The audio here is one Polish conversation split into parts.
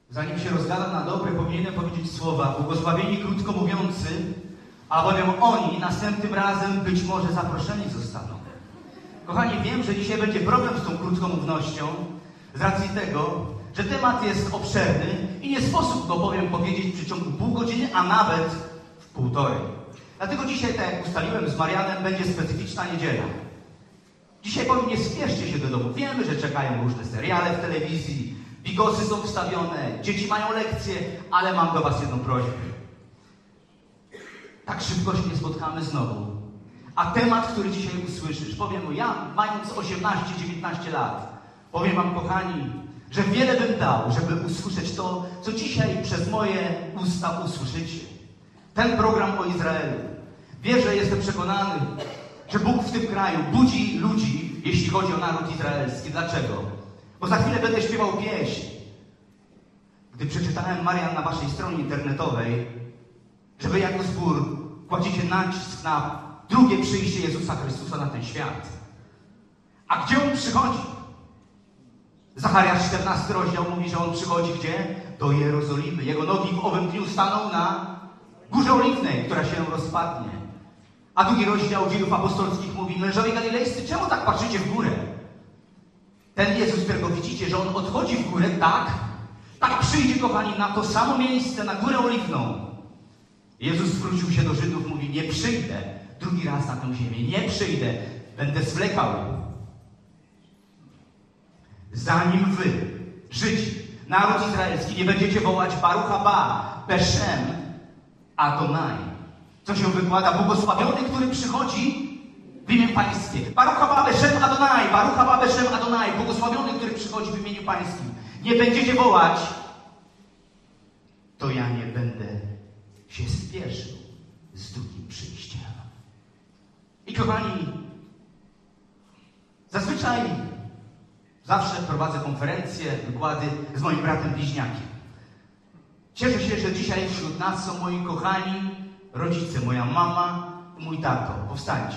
Zanim się rozgadam na dobre, powinienem powiedzieć słowa: błogosławieni krótko mówiący, albowiem oni następnym razem być może zaproszeni zostaną. Kochani, wiem, że dzisiaj będzie problem z tą krótkomównością, z racji tego, że temat jest obszerny i nie sposób go bowiem powiedzieć w przeciągu pół godziny, a nawet w półtorej. Dlatego dzisiaj, tak jak ustaliłem z Marianem, będzie specyficzna niedziela. Dzisiaj powiem, nie spieszcie się do domu. Wiemy, że czekają różne seriale w telewizji, bigosy są wstawione, dzieci mają lekcje, ale mam do was jedną prośbę. Tak szybko się nie spotkamy znowu. A temat, który dzisiaj usłyszysz, powiem, ja mając 18-19 lat, powiem wam, kochani, że wiele bym dał, żeby usłyszeć to, co dzisiaj przez moje usta usłyszycie. Ten program o Izraelu. Wierzę, jestem przekonany, że Bóg w tym kraju budzi ludzi, jeśli chodzi o naród izraelski. Dlaczego? Bo za chwilę będę śpiewał pieśń. Gdy przeczytałem, Marian, na waszej stronie internetowej, że wy jako zbór kładziecie nacisk na drugie przyjście Jezusa Chrystusa na ten świat. A gdzie On przychodzi? Zachariasz 14 rozdział mówi, że On przychodzi gdzie? Do Jerozolimy. Jego nogi w owym dniu staną na Górze Oliwnej, która się rozpadnie. A drugi rozdział Dziejów Apostolskich mówi: mężowie galilejscy, czemu tak patrzycie w górę? Ten Jezus, którego widzicie, że On odchodzi w górę, tak przyjdzie, kochani, na to samo miejsce, na Górę Oliwną. Jezus zwrócił się do Żydów, mówi: nie przyjdę drugi raz na tę ziemię, nie przyjdę, będę zwlekał. Zanim wy, Żydzi, naród izraelski, nie będziecie wołać Baruch haba, Beshem Adonai. Co się wykłada? Błogosławiony, który przychodzi w imię Pańskie. Baruch haba, Beshem Adonai, Baruch haba, Beshem Adonai. Błogosławiony, który przychodzi w imieniu Pańskim. Nie będziecie wołać, to ja nie będę się spieszył z drugim przyjściem. I kochani, zawsze prowadzę konferencje, wykłady z moim bratem bliźniakiem. Cieszę się, że dzisiaj wśród nas są moi kochani rodzice, moja mama i mój tato. Powstańcie.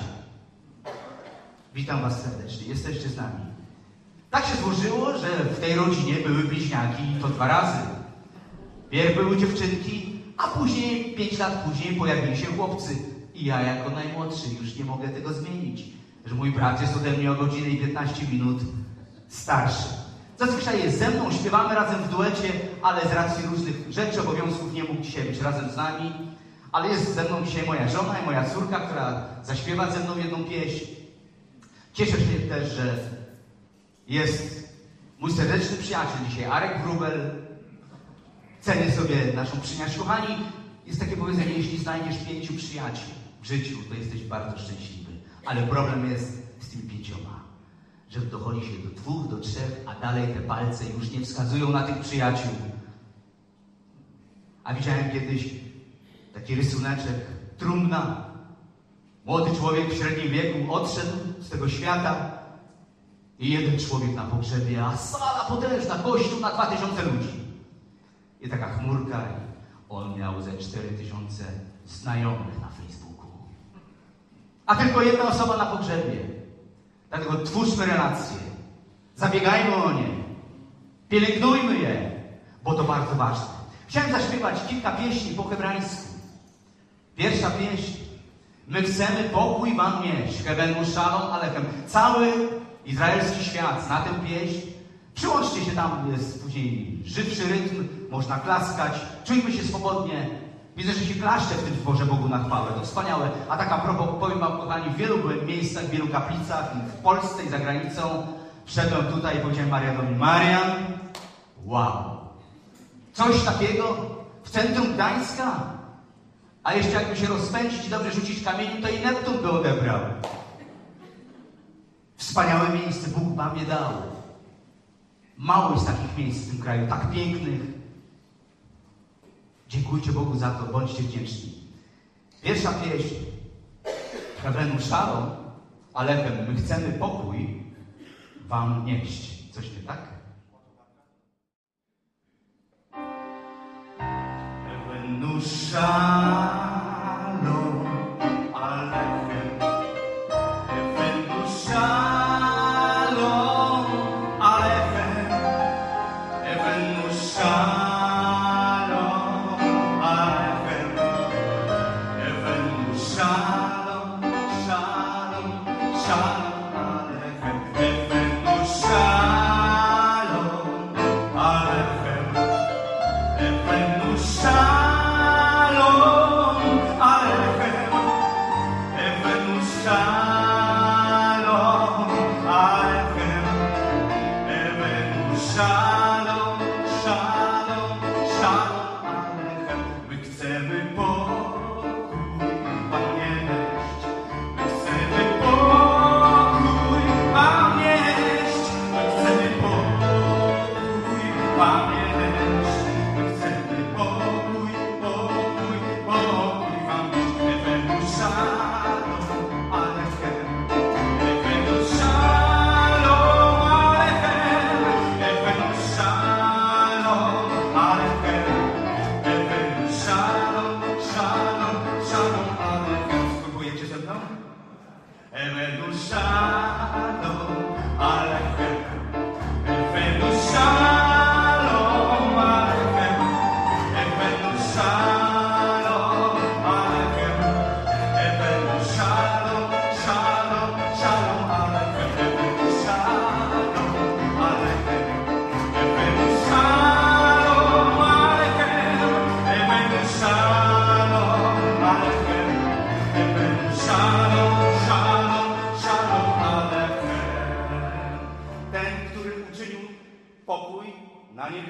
Witam was serdecznie, jesteście z nami. Tak się złożyło, że w tej rodzinie były bliźniaki i to 2 razy. Pierw były dziewczynki, a później, 5 lat później, pojawili się chłopcy. I ja jako najmłodszy już nie mogę tego zmienić, że mój brat jest ode mnie o godzinę i 15 minut starszy. Zazwyczaj jest ze mną, śpiewamy razem w duecie, ale z racji różnych rzeczy, obowiązków nie mógł dzisiaj być razem z nami. Ale jest ze mną dzisiaj moja żona i moja córka, która zaśpiewa ze mną jedną pieśń. Cieszę się też, że jest mój serdeczny przyjaciel dzisiaj, Arek Wróbel. Cenię sobie naszą przyjaźń. Kochani, jest takie powiedzenie: jeśli znajdziesz 5 przyjaciół w życiu, to jesteś bardzo szczęśliwy. Ale problem jest z tymi 5, że dochodzi się do 2, do 3, a dalej te palce już nie wskazują na tych przyjaciół. A widziałem kiedyś taki rysuneczek, trumna. Młody człowiek w średnim wieku odszedł z tego świata i jeden człowiek na pogrzebie, a sala potężna, kościół na 2000 ludzi. I taka chmurka, i on miał ze 4000 znajomych na Facebooku. A tylko jedna osoba na pogrzebie. Dlatego twórzmy relacje. Zabiegajmy o nie. Pielęgnujmy je, bo to bardzo ważne. Chciałem zaśpiewać kilka pieśni po hebrajsku. Pierwsza pieśń. My chcemy pokój wam nieść. Hebenu szalom alechem. Cały izraelski świat zna tę pieśń. Przyłączcie się, tam jest później żywszy rytm, można klaskać, czujmy się swobodnie. Widzę, że się klaszcze w tym zborze Bogu na chwałę, to wspaniałe. A tak a propos, powiem wam, kochani, w wielu byłem miejscach, w wielu kaplicach, i w Polsce i za granicą. Wszedłem tutaj i powiedziałem Marianowi: Marian, wow, coś takiego w centrum Gdańska? A jeszcze jakby się rozpędzić i dobrze rzucić kamieniem, to i Neptun by odebrał. Wspaniałe miejsce Bóg wam je dał. Mało jest takich miejsc w tym kraju, tak pięknych. Dziękujcie Bogu za to, bądźcie wdzięczni. Pierwsza pieśń. Hebenu szalom alechem. My chcemy pokój wam nieść. Coś nie tak? Hebenu szalom alechem. Hebenu szalom alechem. Hebenu szalom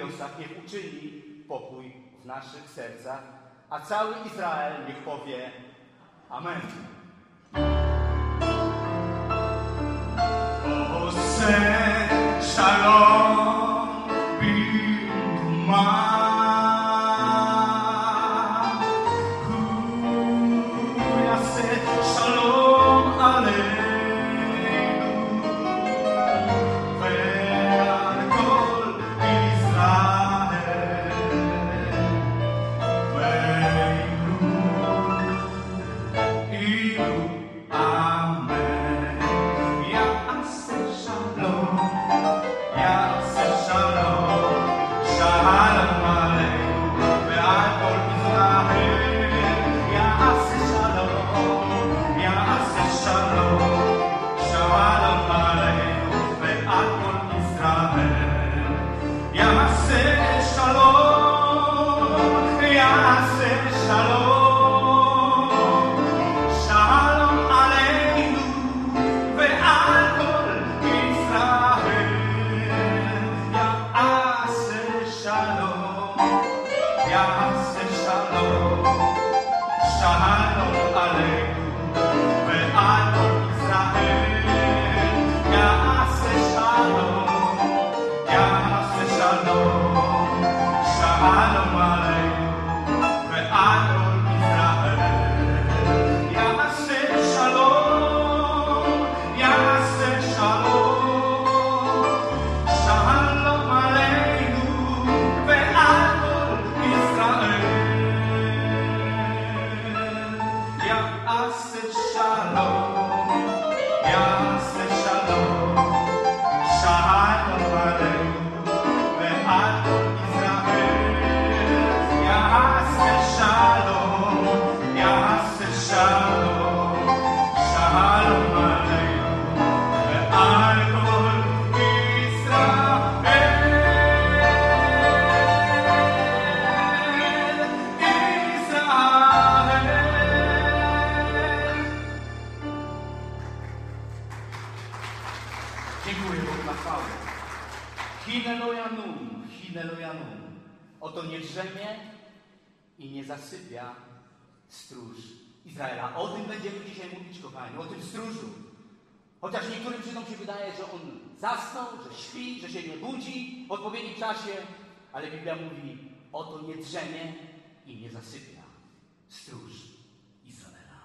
niebiosach, niech uczyni pokój w naszych sercach, a cały Izrael niech powie Amen. Shalom bimduma. Oto nie drzemie i nie zasypia stróż Izraela. O tym będziemy dzisiaj mówić, kochani, o tym stróżu. Chociaż niektórym Żydom się wydaje, że on zasnął, że śpi, że się nie budzi w odpowiednim czasie, ale Biblia mówi, oto nie drzemie i nie zasypia stróż Izraela.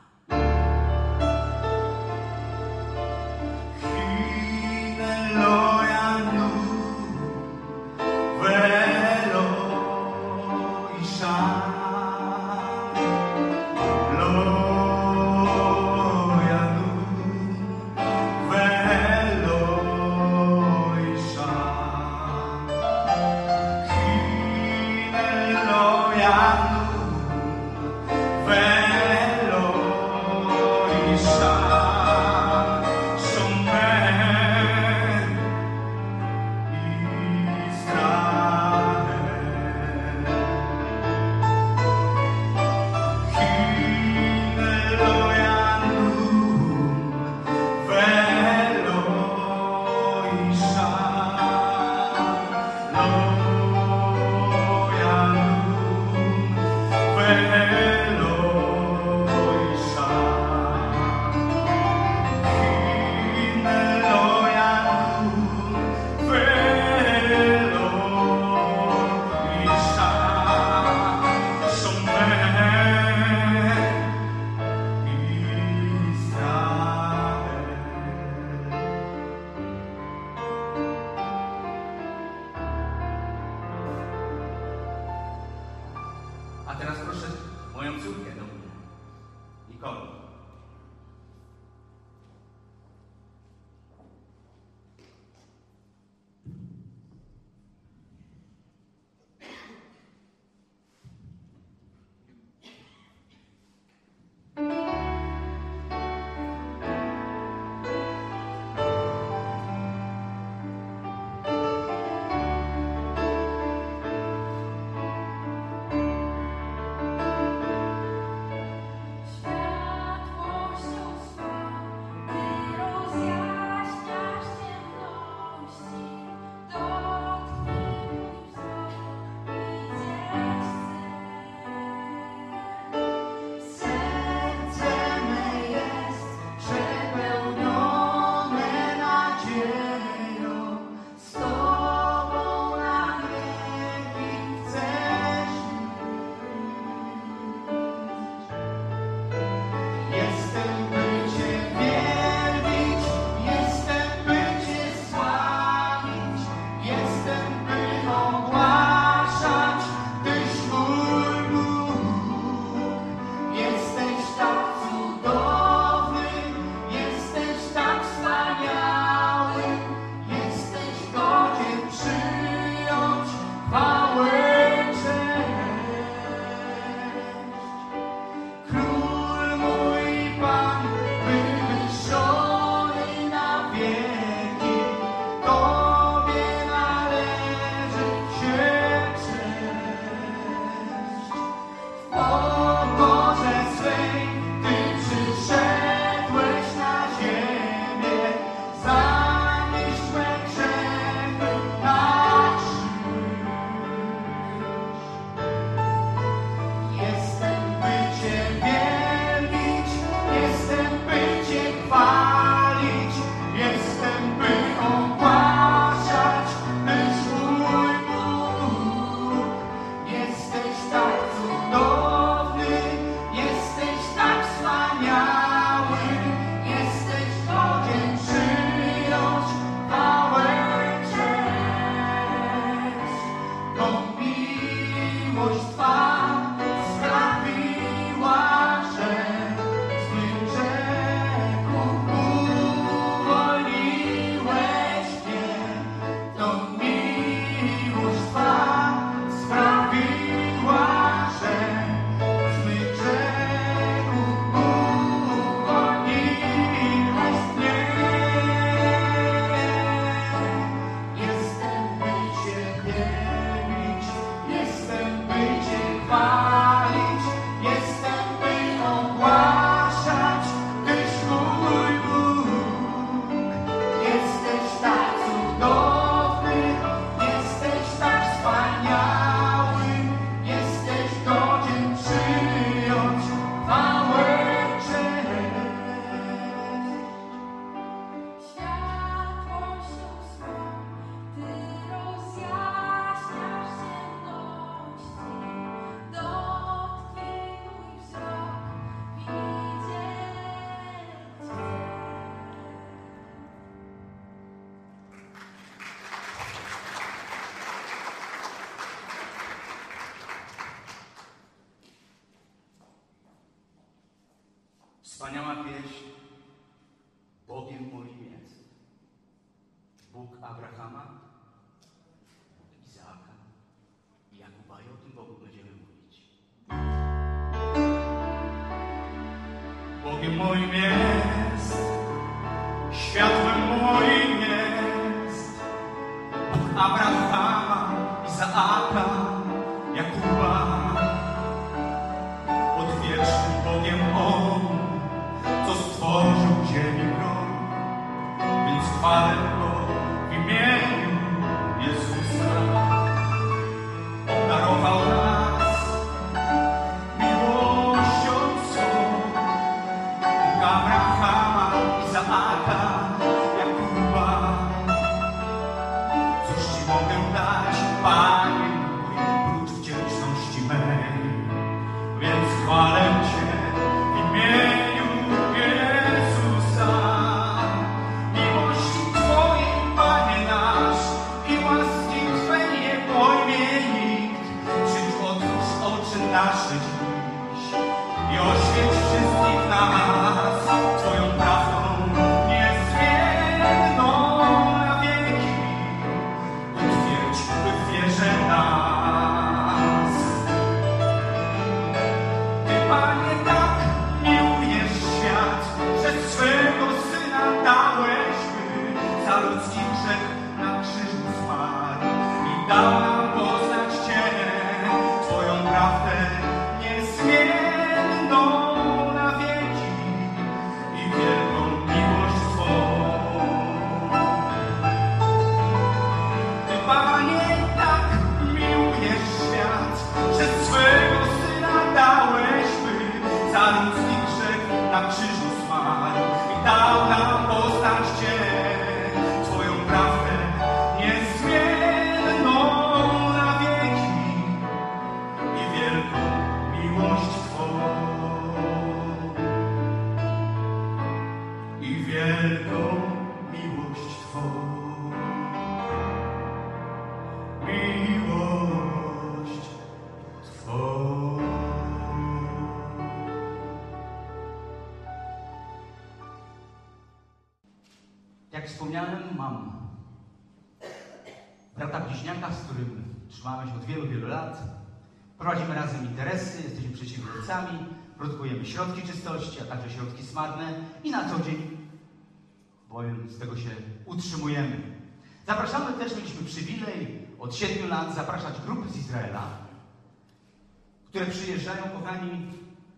A teraz proszę moją córkę do mnie, Nikolę. Świat Wspaniała pieśń. Bogiem moim jest Bóg Abrahama, Bóg Izaaka i Jakuba. I o tym Bogu będziemy mówić. Bogiem moim jest, światłem moim jest Bóg Abrahama, Izaaka, Jakuba. Odwiecznym Bogiem On, co stworzył ziemię grom, więc chwalę Go w imieniu Jezusa. Obdarował nas miłością swą, Bóg Abrahama, Izaaka, Jakuba. Cóż Ci mogę dać, Panie mój, prócz wdzięczności mej? Więc chwalę Cię w imieniu Jezusa. Miłości Twojej, Panie nasz, i łaski Twej nie pojmie nikt. Przyjdź, otwórz oczy nasze dziś i oświeć wszystkich nas Twoją prawdą niezmienną na wieki. Utwierdź w wierze nas. Ty, Panie, tak miłujesz świat, że swego Syna dałeś, by za ludzki grzech na krzyżu zmarł i dał nam poznać Cię, Twoją prawdę niezmienną na wieki i wielką miłość Twą. Ty, Panie, tak miłujesz świat, że swego Syna dałeś, by za ludzki grzech na krzyżu zmarł i dał nam poznać Cię, Twoją prawdę niezmienną na wieki i wielką miłość Twą. I wielką miłość Twą. Miłość Twą. Jak wspomniałem, mam brata bliźniaka, z którym trzymamy się od wielu, wielu lat. Prowadzimy razem interesy, jesteśmy przedsiębiorcami, produkujemy środki czystości, a także środki smarne i na co dzień, bowiem z tego się utrzymujemy. Zapraszamy też, mieliśmy przywilej od 7 lat zapraszać grupy z Izraela, które przyjeżdżają, kochani,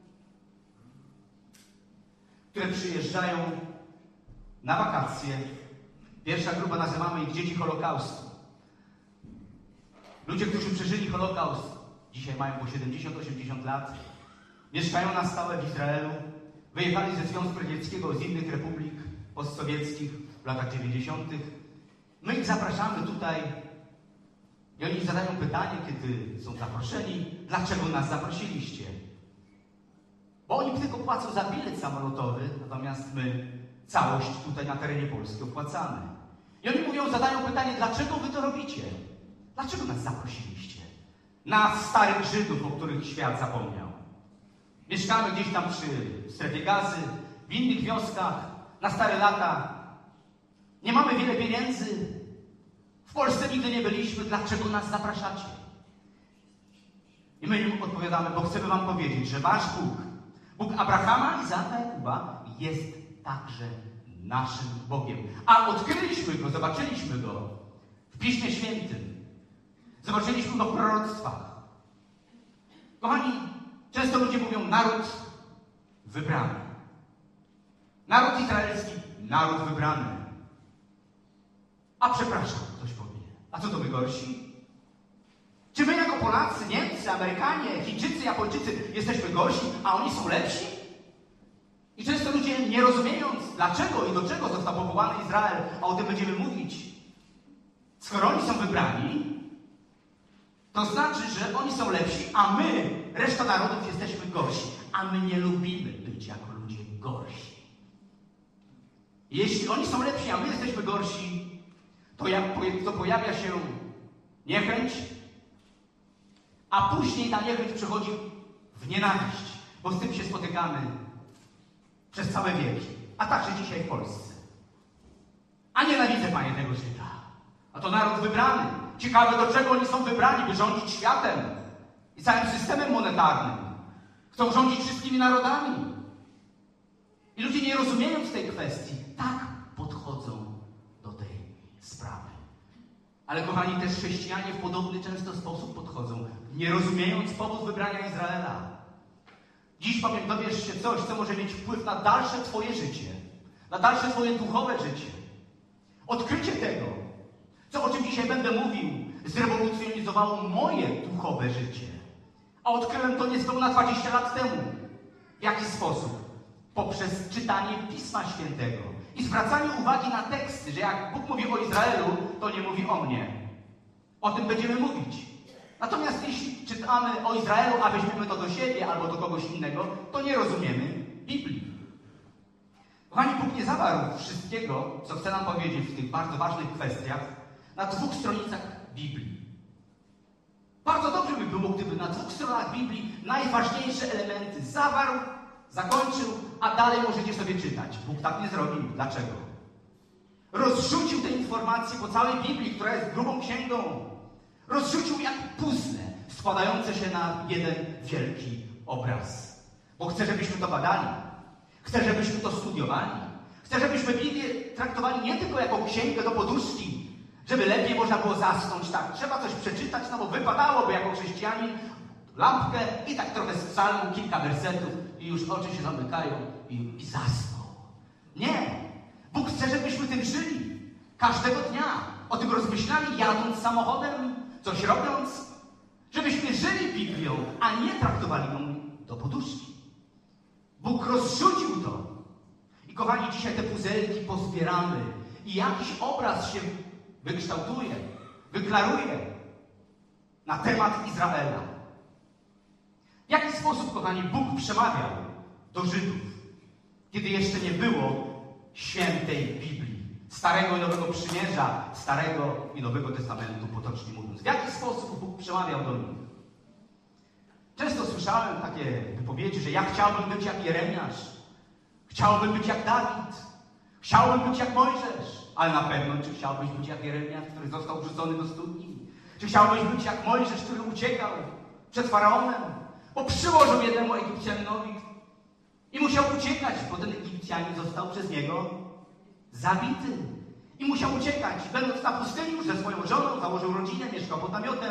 na wakacje. Pierwsza grupa, nazywamy ich dzieci Holokaustu. Ludzie, którzy przeżyli Holokaust, dzisiaj mają po 70-80 lat, mieszkają na stałe w Izraelu, wyjechali ze Związku Radzieckiego, z innych republik postsowieckich w latach 90. My ich zapraszamy tutaj i oni zadają pytanie, kiedy są zaproszeni, dlaczego nas zaprosiliście? Bo oni tylko płacą za bilet samolotowy, natomiast my całość tutaj na terenie Polski opłacamy. I oni mówią, zadają pytanie, dlaczego wy to robicie? Dlaczego nas zaprosiliście? Nas, starych Żydów, o których świat zapomniał. Mieszkamy gdzieś tam przy strefie Gazy, w innych wioskach, na stare lata. Nie mamy wiele pieniędzy. W Polsce nigdy nie byliśmy. Dlaczego nas zapraszacie? I my im odpowiadamy, bo chcemy wam powiedzieć, że wasz Bóg, Bóg Abrahama, Izaaka, Jakuba, jest także naszym Bogiem. A odkryliśmy Go, zobaczyliśmy Go w Piśmie Świętym. Zobaczyliśmy Go w proroctwach. Kochani, często ludzie mówią naród wybrany. Naród izraelski, naród wybrany. A przepraszam, ktoś powie. A co to my gorsi? Czy my jako Polacy, Niemcy, Amerykanie, Chińczycy, Japończycy jesteśmy gorsi, a oni są lepsi? I często ludzie, nie rozumiejąc dlaczego i do czego został powołany Izrael, a o tym będziemy mówić, skoro oni są wybrani, to znaczy, że oni są lepsi, a my, reszta narodów, jesteśmy gorsi. A my nie lubimy być jako ludzie gorsi. Jeśli oni są lepsi, a my jesteśmy gorsi, to pojawia się niechęć, a później ta niechęć przechodzi w nienawiść, bo z tym się spotykamy przez całe wieki, a także dzisiaj w Polsce. A nienawidzę, Panie, tego Żyda. A to naród wybrany. Ciekawe, do czego oni są wybrani, by rządzić światem i całym systemem monetarnym. Chcą rządzić wszystkimi narodami. I ludzie, nie rozumiejąc tej kwestii, tak podchodzą do tej sprawy. Ale kochani, też chrześcijanie w podobny często sposób podchodzą, nie rozumiejąc powód wybrania Izraela. Dziś, powiem, dowiesz się coś, co może mieć wpływ na dalsze Twoje życie, na dalsze Twoje duchowe życie. Odkrycie tego, o czym dzisiaj będę mówił, zrewolucjonizowało moje duchowe życie. A odkryłem to niespełna 20 lat temu. W jaki sposób? Poprzez czytanie Pisma Świętego i zwracanie uwagi na teksty, że jak Bóg mówi o Izraelu, to nie mówi o mnie. O tym będziemy mówić. Natomiast jeśli czytamy o Izraelu, a weźmiemy to do siebie albo do kogoś innego, to nie rozumiemy Biblii. Kochani, Bóg nie zawarł wszystkiego, co chce nam powiedzieć w tych bardzo ważnych kwestiach, na 2 stronicach Biblii. Bardzo dobrze by było, gdyby na 2 stronach Biblii najważniejsze elementy zawarł, zakończył, a dalej możecie sobie czytać. Bóg tak nie zrobił. Dlaczego? Rozrzucił te informacje po całej Biblii, która jest grubą księgą. Rozrzucił jak puzzle składające się na jeden wielki obraz. Bo chce, żebyśmy to badali. Chce, żebyśmy to studiowali. Chce, żebyśmy Biblię traktowali nie tylko jako księgę do poduszki, żeby lepiej można było zasnąć. Tak, trzeba coś przeczytać, no bo wypadałoby jako chrześcijanin lampkę i tak trochę z psalmu, kilka wersetów i już oczy się zamykają i zasnął. Nie! Bóg chce, żebyśmy tym żyli. Każdego dnia. O tym rozmyślali, jadąc samochodem, coś robiąc. Żebyśmy żyli Biblią, a nie traktowali ją do poduszki. Bóg rozrzucił to. I kochani, dzisiaj te puzelki pozbieramy i jakiś obraz się wykształtuje, wyklaruje na temat Izraela. W jaki sposób, kochani, Bóg przemawiał do Żydów, kiedy jeszcze nie było świętej Biblii, Starego i Nowego Przymierza, Starego i Nowego Testamentu, potocznie mówiąc. W jaki sposób Bóg przemawiał do nich? Często słyszałem takie wypowiedzi, że ja chciałbym być jak Jeremiasz, chciałbym być jak Dawid, chciałbym być jak Mojżesz, ale na pewno, czy chciałbyś być jak Jeremiasz, który został wrzucony do studni? Czy chciałbyś być jak Mojżesz, który uciekał przed Faraonem, bo przyłożył jednemu Egipcjaninowi i musiał uciekać, bo ten Egipcjanin został przez niego zabity. I musiał uciekać. Będąc na pustyni już ze swoją żoną, założył rodzinę, mieszkał pod namiotem.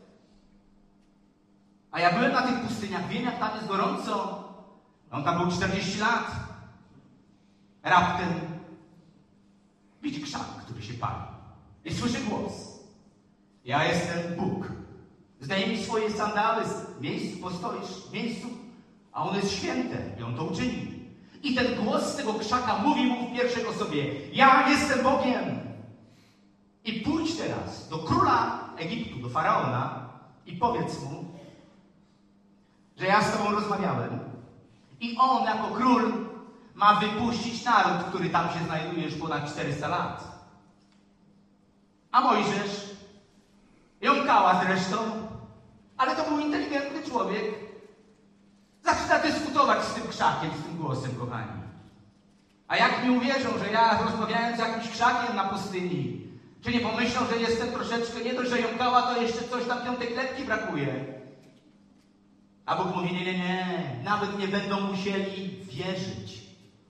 A ja byłem na tych pustyniach, wiem, jak tam jest gorąco. On tam był 40 lat. Raptem widzi krzak, który się pali. I słyszy głos. Ja jestem Bóg. Zdejmij swoje sandały z miejscu, postoisz w miejscu, a ono jest święte i on to uczyni. I ten głos z tego krzaka mówi mu w pierwszej osobie: ja jestem Bogiem. I pójdź teraz do króla Egiptu, do Faraona i powiedz mu, że ja z tobą rozmawiałem i on jako król ma wypuścić naród, który tam się znajduje już ponad 400 lat. A Mojżesz jąkała zresztą, ale to był inteligentny człowiek. Zaczyna dyskutować z tym krzakiem, z tym głosem, kochani. A jak mi uwierzą, że ja rozmawiałem z jakimś krzakiem na pustyni, czy nie pomyślą, że jestem troszeczkę, nie dość, że jąkała, to jeszcze coś tam piątej klepki brakuje. A Bóg mówi: nie, nawet nie będą musieli wierzyć.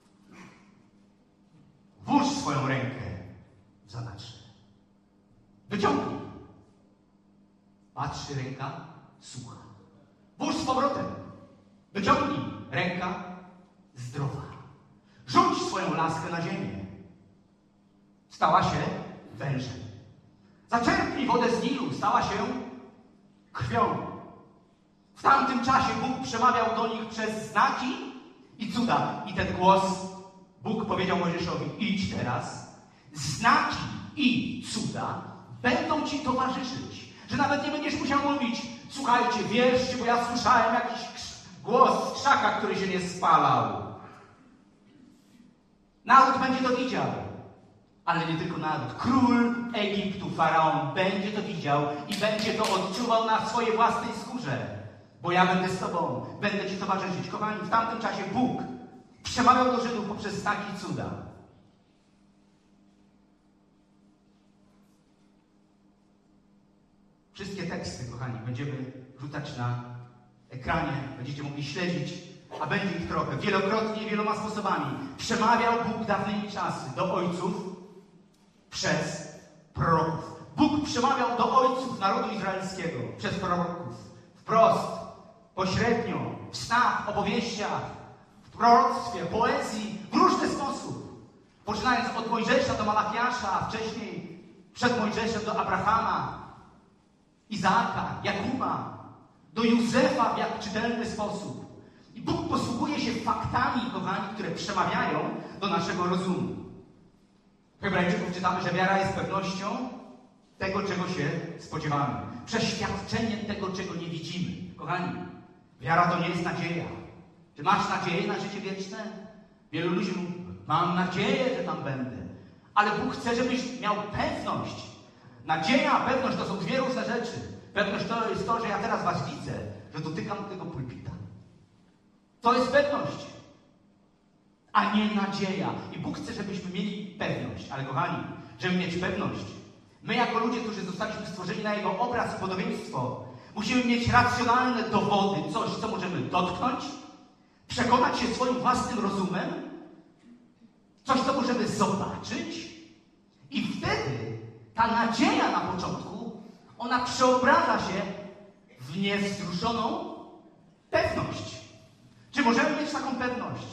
Włóż swoją rękę w zanatrze. Wyciągnij. Patrzy, ręka sucha. Włóż z powrotem. Wyciągnij. Ręka zdrowa. Rzuć swoją laskę na ziemię. Stała się wężem. Zaczerpnij wodę z Nilu. Stała się krwią. W tamtym czasie Bóg przemawiał do nich przez znaki i cuda. I ten głos, Bóg powiedział Mojżeszowi: idź teraz. Znaki i cuda będą ci towarzyszyć. Że nawet nie będziesz musiał mówić: słuchajcie, wierzcie, bo ja słyszałem jakiś głos z krzaka, który się nie spalał. Naród będzie to widział. Ale nie tylko naród. Król Egiptu, Faraon, będzie to widział i będzie to odczuwał na swojej własnej skórze. Bo ja będę z tobą, będę ci towarzyszyć. Kochani, w tamtym czasie Bóg Przemawiał do Żydów poprzez znaki i cuda. Wszystkie teksty, kochani, będziemy rzucać na ekranie, będziecie mogli śledzić, a będzie ich trochę. Wielokrotnie, wieloma sposobami przemawiał Bóg dawnymi czasy do ojców przez proroków. Bóg przemawiał do ojców narodu izraelskiego przez proroków. Wprost, pośrednio, w snach, opowieściach, w proroctwie, poezji, w różny sposób. Poczynając od Mojżesza do Malachiasza, a wcześniej przed Mojżeszem do Abrahama, Izaaka, Jakuba, do Józefa w jak czytelny sposób. I Bóg posługuje się faktami, kochani, które przemawiają do naszego rozumu. W Hebrajczyków czytamy, że wiara jest pewnością tego, czego się spodziewamy. Przeświadczeniem tego, czego nie widzimy. Kochani, wiara to nie jest nadzieja. Czy masz nadzieję na życie wieczne? Wielu ludzi mówi, mam nadzieję, że tam będę. Ale Bóg chce, żebyś miał pewność. Nadzieja, pewność to są dwie różne rzeczy. Pewność to jest to, że ja teraz was widzę, że dotykam tego pulpita. To jest pewność, a nie nadzieja. I Bóg chce, żebyśmy mieli pewność. Ale kochani, żeby mieć pewność, my jako ludzie, którzy zostaliśmy stworzeni na Jego obraz i podobieństwo, musimy mieć racjonalne dowody, coś, co możemy dotknąć, przekonać się swoim własnym rozumem, coś, co możemy zobaczyć i wtedy ta nadzieja na początku, ona przeobraża się w niewzruszoną pewność. Czy możemy mieć taką pewność?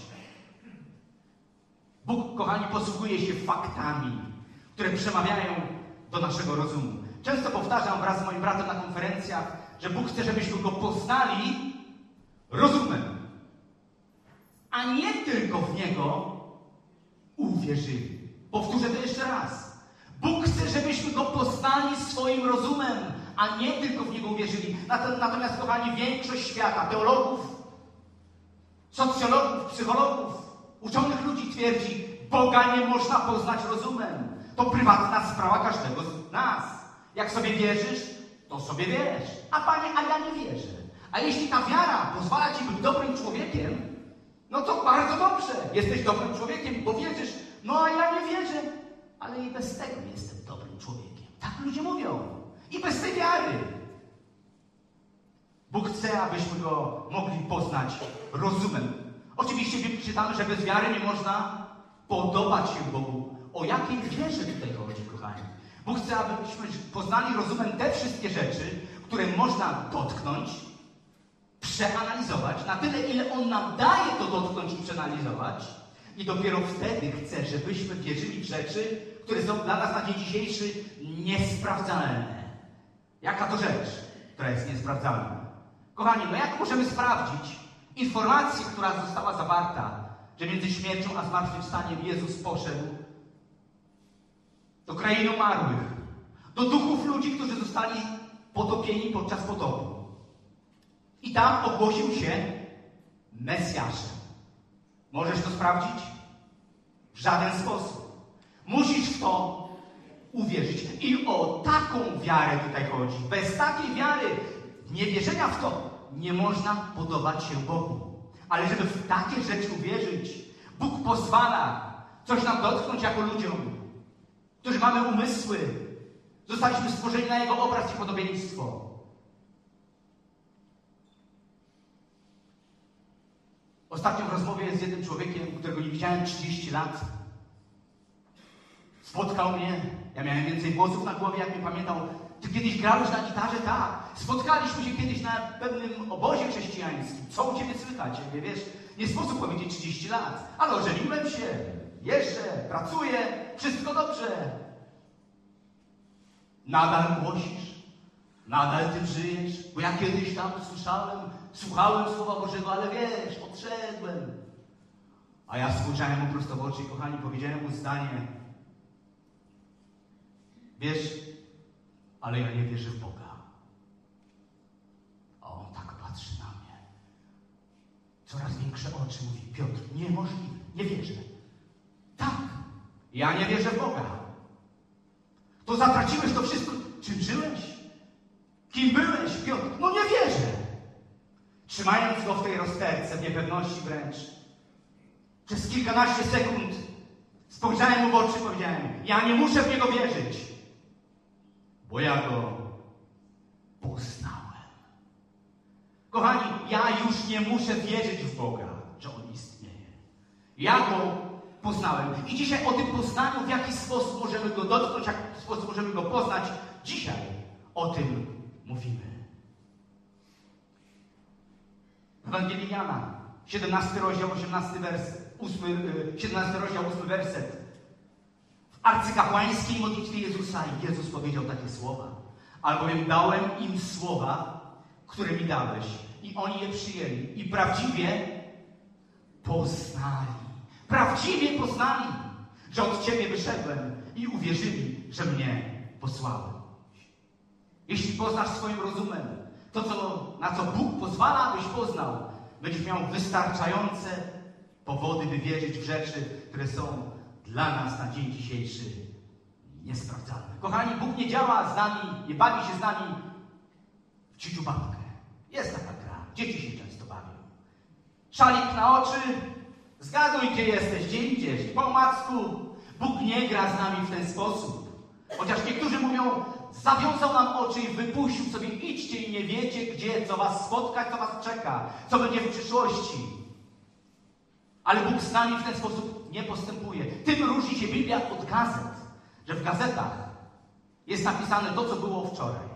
Bóg, kochani, posługuje się faktami, które przemawiają do naszego rozumu. Często powtarzam wraz z moim bratem na konferencjach, że Bóg chce, żebyśmy Go poznali rozumem, a nie tylko w Niego uwierzyli. Powtórzę to jeszcze raz. Bóg chce, żebyśmy Go poznali swoim rozumem, a nie tylko w Niego uwierzyli. Natomiast, kochani, większość świata, teologów, socjologów, psychologów, uczonych ludzi twierdzi, Boga nie można poznać rozumem. To prywatna sprawa każdego z nas. Jak sobie wierzysz, to sobie wiesz. A Panie, a ja nie wierzę. A jeśli ta wiara pozwala Ci być dobrym człowiekiem, no to bardzo dobrze. Jesteś dobrym człowiekiem, bo wierzysz. No a ja nie wierzę. Ale i bez tego jestem dobrym człowiekiem. Tak ludzie mówią. I bez tej wiary. Bóg chce, abyśmy Go mogli poznać rozumem. Oczywiście w Biblii czytamy, że bez wiary nie można podobać się Bogu. O jakiej wierze tutaj chodzi, kochani? Bóg chce, abyśmy poznali rozumem te wszystkie rzeczy, które można dotknąć, przeanalizować, na tyle, ile On nam daje to dotknąć i przeanalizować. I dopiero wtedy chce, żebyśmy wierzyli w rzeczy, które są dla nas na dzień dzisiejszy niesprawdzalne. Jaka to rzecz, która jest niesprawdzalna? Kochani, no jak możemy sprawdzić informację, która została zawarta, że między śmiercią a zmartwychwstaniem Jezus poszedł do krainy umarłych, do duchów ludzi, którzy zostali potopieni podczas potopu. I tam ogłosił się Mesjaszem. Możesz to sprawdzić? W żaden sposób. Musisz w to uwierzyć. I o taką wiarę tutaj chodzi. Bez takiej wiary, niewierzenia w to, nie można podobać się Bogu. Ale żeby w takie rzeczy uwierzyć, Bóg pozwala coś nam dotknąć jako ludziom, którzy mamy umysły. Zostaliśmy stworzeni na Jego obraz i podobieństwo. Ostatnio w rozmowie z jednym człowiekiem, którego nie widziałem 30 lat, spotkał mnie. Ja miałem więcej włosów na głowie, jak mnie pamiętał. Ty kiedyś grałeś na gitarze? Tak. Spotkaliśmy się kiedyś na pewnym obozie chrześcijańskim. Co u Ciebie słychać? Ja mówię, wiesz, nie sposób powiedzieć 30 lat. Ale ożeniłem się, jeżdżę, pracuję, wszystko dobrze. Nadal głosisz? Nadal Ty żyjesz? Bo ja kiedyś tam słuchałem Słowa Bożego, ale wiesz, odszedłem. A ja spojrzałem mu prosto w oczy i, kochani, powiedziałem mu zdanie. Wiesz, ale ja nie wierzę w Boga. A on tak patrzy na mnie. Coraz większe oczy, mówi, Piotr, niemożliwe, nie wierzę. Tak, ja nie wierzę w Boga. To zatraciłeś to wszystko. Czym żyłeś? Kim byłeś, Piotr? No nie wierzę. Trzymając go w tej rozterce, w niepewności wręcz, Przez kilkanaście sekund spojrzałem mu w oczy i powiedziałem: ja nie muszę w Niego wierzyć, bo ja Go poznałem. Kochani, ja już nie muszę wierzyć w Boga, że On istnieje. Ja Go poznałem. I dzisiaj o tym poznaniu, w jaki sposób możemy Go dotknąć, w jaki sposób możemy Go poznać, dzisiaj o tym mówimy. W Ewangelii Jana, 17 rozdział, 18 werset, 17 rozdział, 8 werset. W arcykapłańskiej modlitwie Jezusa Jezus powiedział takie słowa: albowiem dałem im słowa, które mi dałeś, i oni je przyjęli i prawdziwie poznali. Prawdziwie poznali, że od Ciebie wyszedłem, i uwierzyli, że mnie posłałem. Jeśli poznasz swoim rozumem to, na co Bóg pozwala, abyś poznał, będziesz miał wystarczające powody, by wierzyć w rzeczy, które są dla nas na dzień dzisiejszy niesprawdzalne. Kochani, Bóg nie działa z nami, nie bawi się z nami w ciuciu babkę. Jest taka gra. Dzieci się często bawią. Szalik na oczy, zgaduj, gdzie jesteś, gdzie idziesz. I po omacku Bóg nie gra z nami w ten sposób. Chociaż niektórzy mówią: zawiązał nam oczy i wypuścił sobie, idźcie i nie wiecie gdzie, co was spotka, co was czeka, co będzie w przyszłości. Ale Bóg z nami w ten sposób nie postępuje. Tym różni się Biblia od gazet, że w gazetach jest napisane to, co było wczoraj.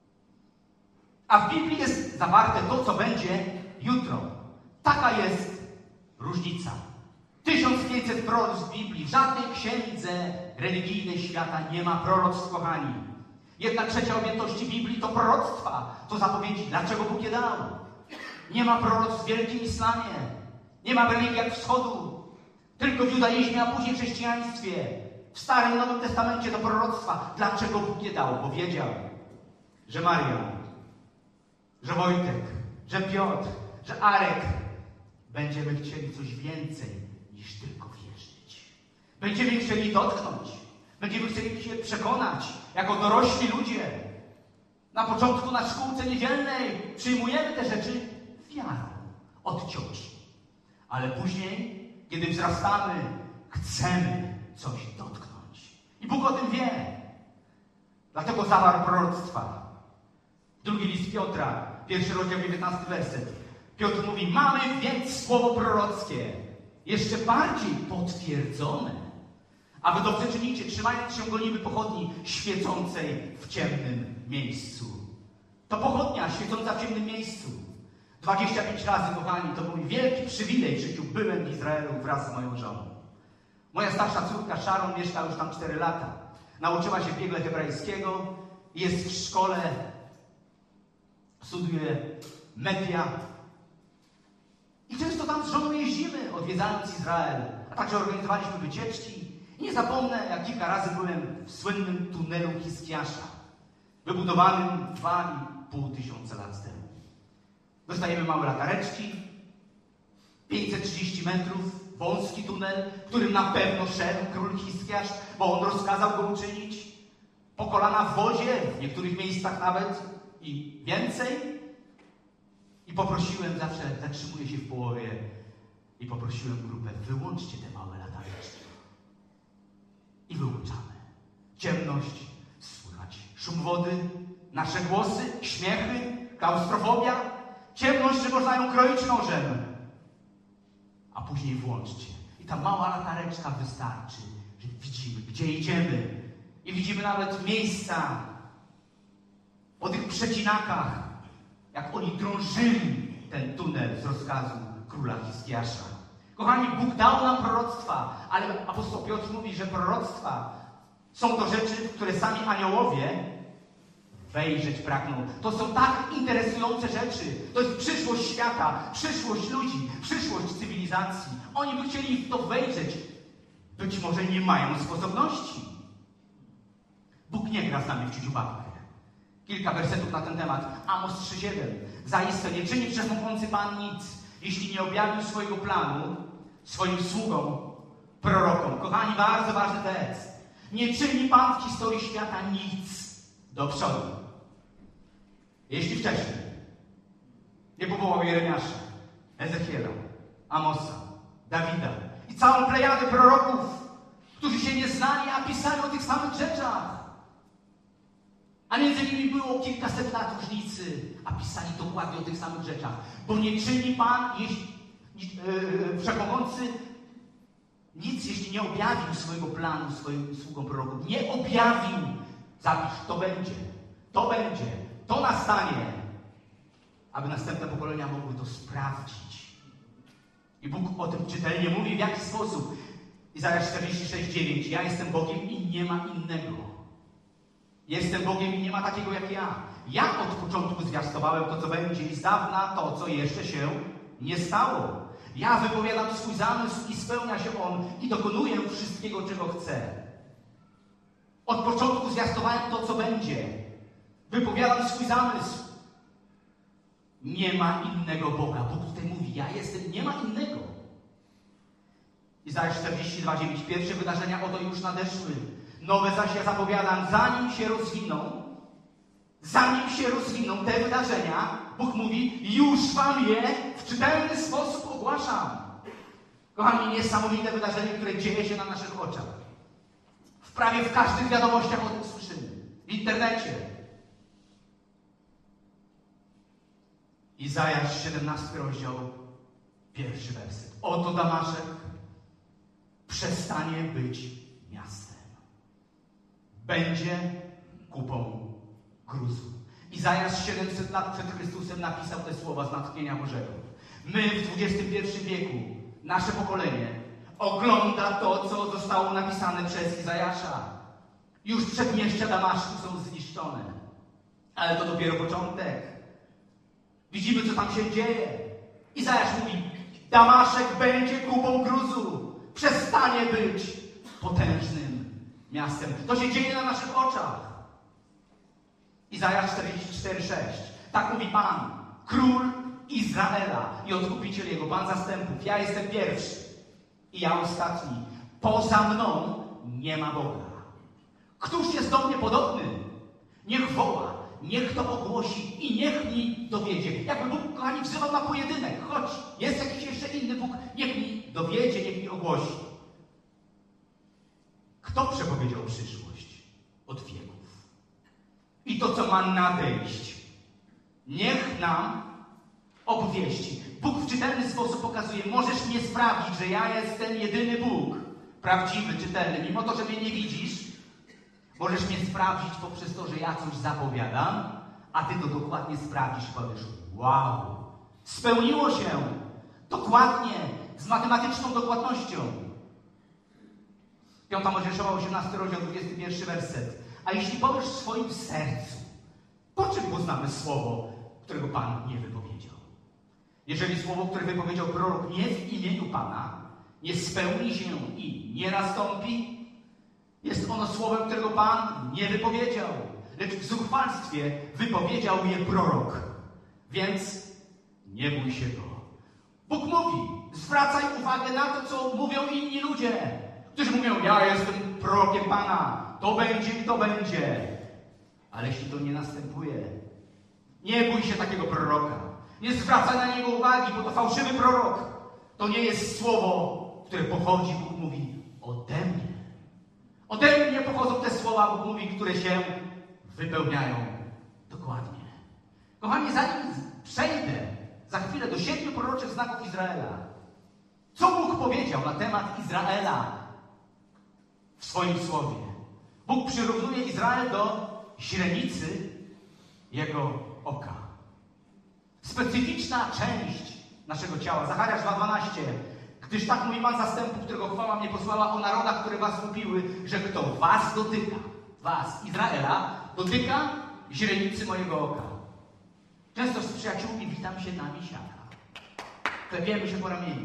A w Biblii jest zawarte to, co będzie jutro. Taka jest różnica. 1500 proroctw w Biblii. W żadnej księdze religijnej świata nie ma proroctw, kochani. 1/3 objętości Biblii to proroctwa, to zapowiedzi. Dlaczego Bóg je dał? Nie ma proroctw w wielkim islamie. Nie ma w religiach wschodu. Tylko w judaizmie, a później w chrześcijaństwie. W Starym i Nowym Testamencie to proroctwa. Dlaczego Bóg je dał? Bo wiedział, że Maria, że Wojtek, że Piotr, że Arek będziemy chcieli coś więcej niż tylko wierzyć. Będziemy chcieli dotknąć. Będziemy chcieli się przekonać jako dorośli ludzie. Na początku na szkółce niedzielnej przyjmujemy te rzeczy wiarą od cioci. Ale później, kiedy wzrastamy, chcemy coś dotknąć. I Bóg o tym wie. Dlatego zawarł proroctwa. Drugi list Piotra, 1 rozdział, 19 werset. Piotr mówi: mamy więc słowo prorockie, jeszcze bardziej potwierdzone, a wy dobrze czynicie, trzymając się gonimy pochodni świecącej w ciemnym miejscu. To pochodnia świecąca w ciemnym miejscu. 25 razy, kochani, to był mój wielki przywilej w życiu. Byłem w Izraelu wraz z moją żoną. Moja starsza córka Sharon mieszka już tam 4 lata. Nauczyła się biegle hebrajskiego, jest w szkole, studiuje media. I często tam z żoną jeździmy, odwiedzając Izrael, a także organizowaliśmy wycieczki. I nie zapomnę, jak kilka razy byłem w słynnym tunelu Hiskiasza, wybudowanym 2500 lat temu. Dostajemy małe latareczki, 530 metrów, wąski tunel, którym na pewno szedł król Hiskiasz, bo on rozkazał go uczynić. Po kolana w wodzie, w niektórych miejscach nawet i więcej. I poprosiłem, zawsze zatrzymuję się w połowie, i poprosiłem grupę: wyłączcie te małe latareczki. I wyłączamy. Ciemność, słychać szum wody, nasze głosy, śmiechy, klaustrofobia, ciemność, że można ją kroić nożem. A później włączcie. I ta mała latareczka wystarczy, że widzimy, gdzie idziemy. I widzimy nawet miejsca po tych przecinakach, jak oni drążyli ten tunel z rozkazu króla Hiskiasza. Kochani, Bóg dał nam proroctwa, ale apostoł Piotr mówi, że proroctwa są to rzeczy, w które sami aniołowie wejrzeć pragną. To są tak interesujące rzeczy. To jest przyszłość świata, przyszłość ludzi, przyszłość cywilizacji. Oni by chcieli w to wejrzeć. Być może nie mają sposobności. Bóg nie gra z nami w ciuciu babkę. Kilka wersetów na ten temat. Amos 3,7. Zaiste nie czyni wszechmogący Pan nic, jeśli nie objawił swojego planu swoim sługom, prorokom. Kochani, bardzo ważny tekst. Nie czyni Pan w historii świata nic do przodu, jeśli wcześniej nie powołał Jeremiasza, Ezechiela, Amosa, Dawida i całą plejadę proroków, którzy się nie znali, a pisali o tych samych rzeczach. A między nimi było kilkaset lat różnicy, a pisali dokładnie o tych samych rzeczach. Bo nie czyni Pan, Wszechmogący, nic, jeśli nie objawił swojego planu swoim sługom prorokom. Nie objawił. Zapisz, to będzie, to nastanie. Aby następne pokolenia mogły to sprawdzić. I Bóg o tym czytelnie mówi, w jaki sposób. Izajasz 46:9. Ja jestem Bogiem i nie ma innego. Jestem Bogiem i nie ma takiego jak ja. Ja od początku zwiastowałem to, co będzie i z dawna to, co jeszcze się nie stało. Ja wypowiadam swój zamysł i spełnia się on i dokonuję wszystkiego, czego chcę. Od początku zwiastowałem to, co będzie. Wypowiadam swój zamysł. Nie ma innego Boga. Bóg tutaj mówi, ja jestem, nie ma innego. Izajasz 42:9. Pierwsze wydarzenia oto już nadeszły. Nowe zaś ja zapowiadam, zanim się rozwiną te wydarzenia, Bóg mówi, już wam je w czytelny sposób ogłaszam. Kochani, niesamowite wydarzenie, które dzieje się na naszych oczach. Prawie w każdych wiadomościach o tym słyszymy. W internecie. Izajasz 17 rozdział, 1 werset. Oto Damaszek przestanie być miastem. Będzie kupą gruzu. Izajasz 700 lat przed Chrystusem napisał te słowa z natchnienia Bożego. My w XXI wieku, nasze pokolenie, ogląda to, co zostało napisane przez Izajasza. Już przedmieścia Damaszku są zniszczone. Ale to dopiero początek. Widzimy, co tam się dzieje. Izajasz mówi, Damaszek będzie kupą gruzu. Przestanie być potężnym miastem. To się dzieje na naszych oczach. Izajasz 44:6. Tak mówi Pan, Król Izraela i Odkupiciel Jego, Pan zastępów. Ja jestem pierwszy i ja ostatni. Poza mną nie ma Boga. Któż jest do mnie podobny? Niech woła, niech to ogłosi i niech mi dowiedzie. Jakby Bóg, kochani, wzywał na pojedynek. Chodź, jest jakiś jeszcze inny Bóg, niech mi dowiedzie, niech mi ogłosi. Kto przepowiedział przyszłość od wieków? I to, co ma nadejść, niech nam obwieści. Bóg w czytelny sposób pokazuje, możesz mnie sprawdzić, że ja jestem jedyny Bóg, prawdziwy, czytelny. Mimo to, że mnie nie widzisz, możesz mnie sprawdzić poprzez to, że ja coś zapowiadam, a ty to dokładnie sprawdzisz i powiesz, wow, spełniło się dokładnie, z matematyczną dokładnością. 5 Mojżeszowa, 18 rozdział, 21 werset. A jeśli powiesz w swoim sercu, po czym poznamy słowo, którego Pan nie wypowiedział? Jeżeli słowo, które wypowiedział prorok nie w imieniu Pana, nie spełni się i nie nastąpi, jest ono słowem, którego Pan nie wypowiedział, lecz w zuchwalstwie wypowiedział je prorok. Więc nie bój się go. Bóg mówi, zwracaj uwagę na to, co mówią inni ludzie, którzy mówią, ja jestem prorokiem Pana, to będzie i to będzie. Ale jeśli to nie następuje, nie bój się takiego proroka. Nie zwracaj na niego uwagi, bo to fałszywy prorok. To nie jest słowo, które pochodzi, Bóg mówi, ode mnie. Ode mnie pochodzą te słowa, Bóg mówi, które się wypełniają dokładnie. Kochani, zanim przejdę za chwilę do 7 proroczych znaków Izraela, co Bóg powiedział na temat Izraela w swoim słowie? Bóg przyrównuje Izrael do źrenicy jego oka. Specyficzna część naszego ciała. Zachariasz 2:12. Gdyż tak mówi Pan zastępów, którego chwała mnie posłała o narodach, które was lubiły, że kto was dotyka, was, Izraela, dotyka źrenicy mojego oka. Często z przyjaciółmi witam się na misiaka. Klepiemy się po ramieniu.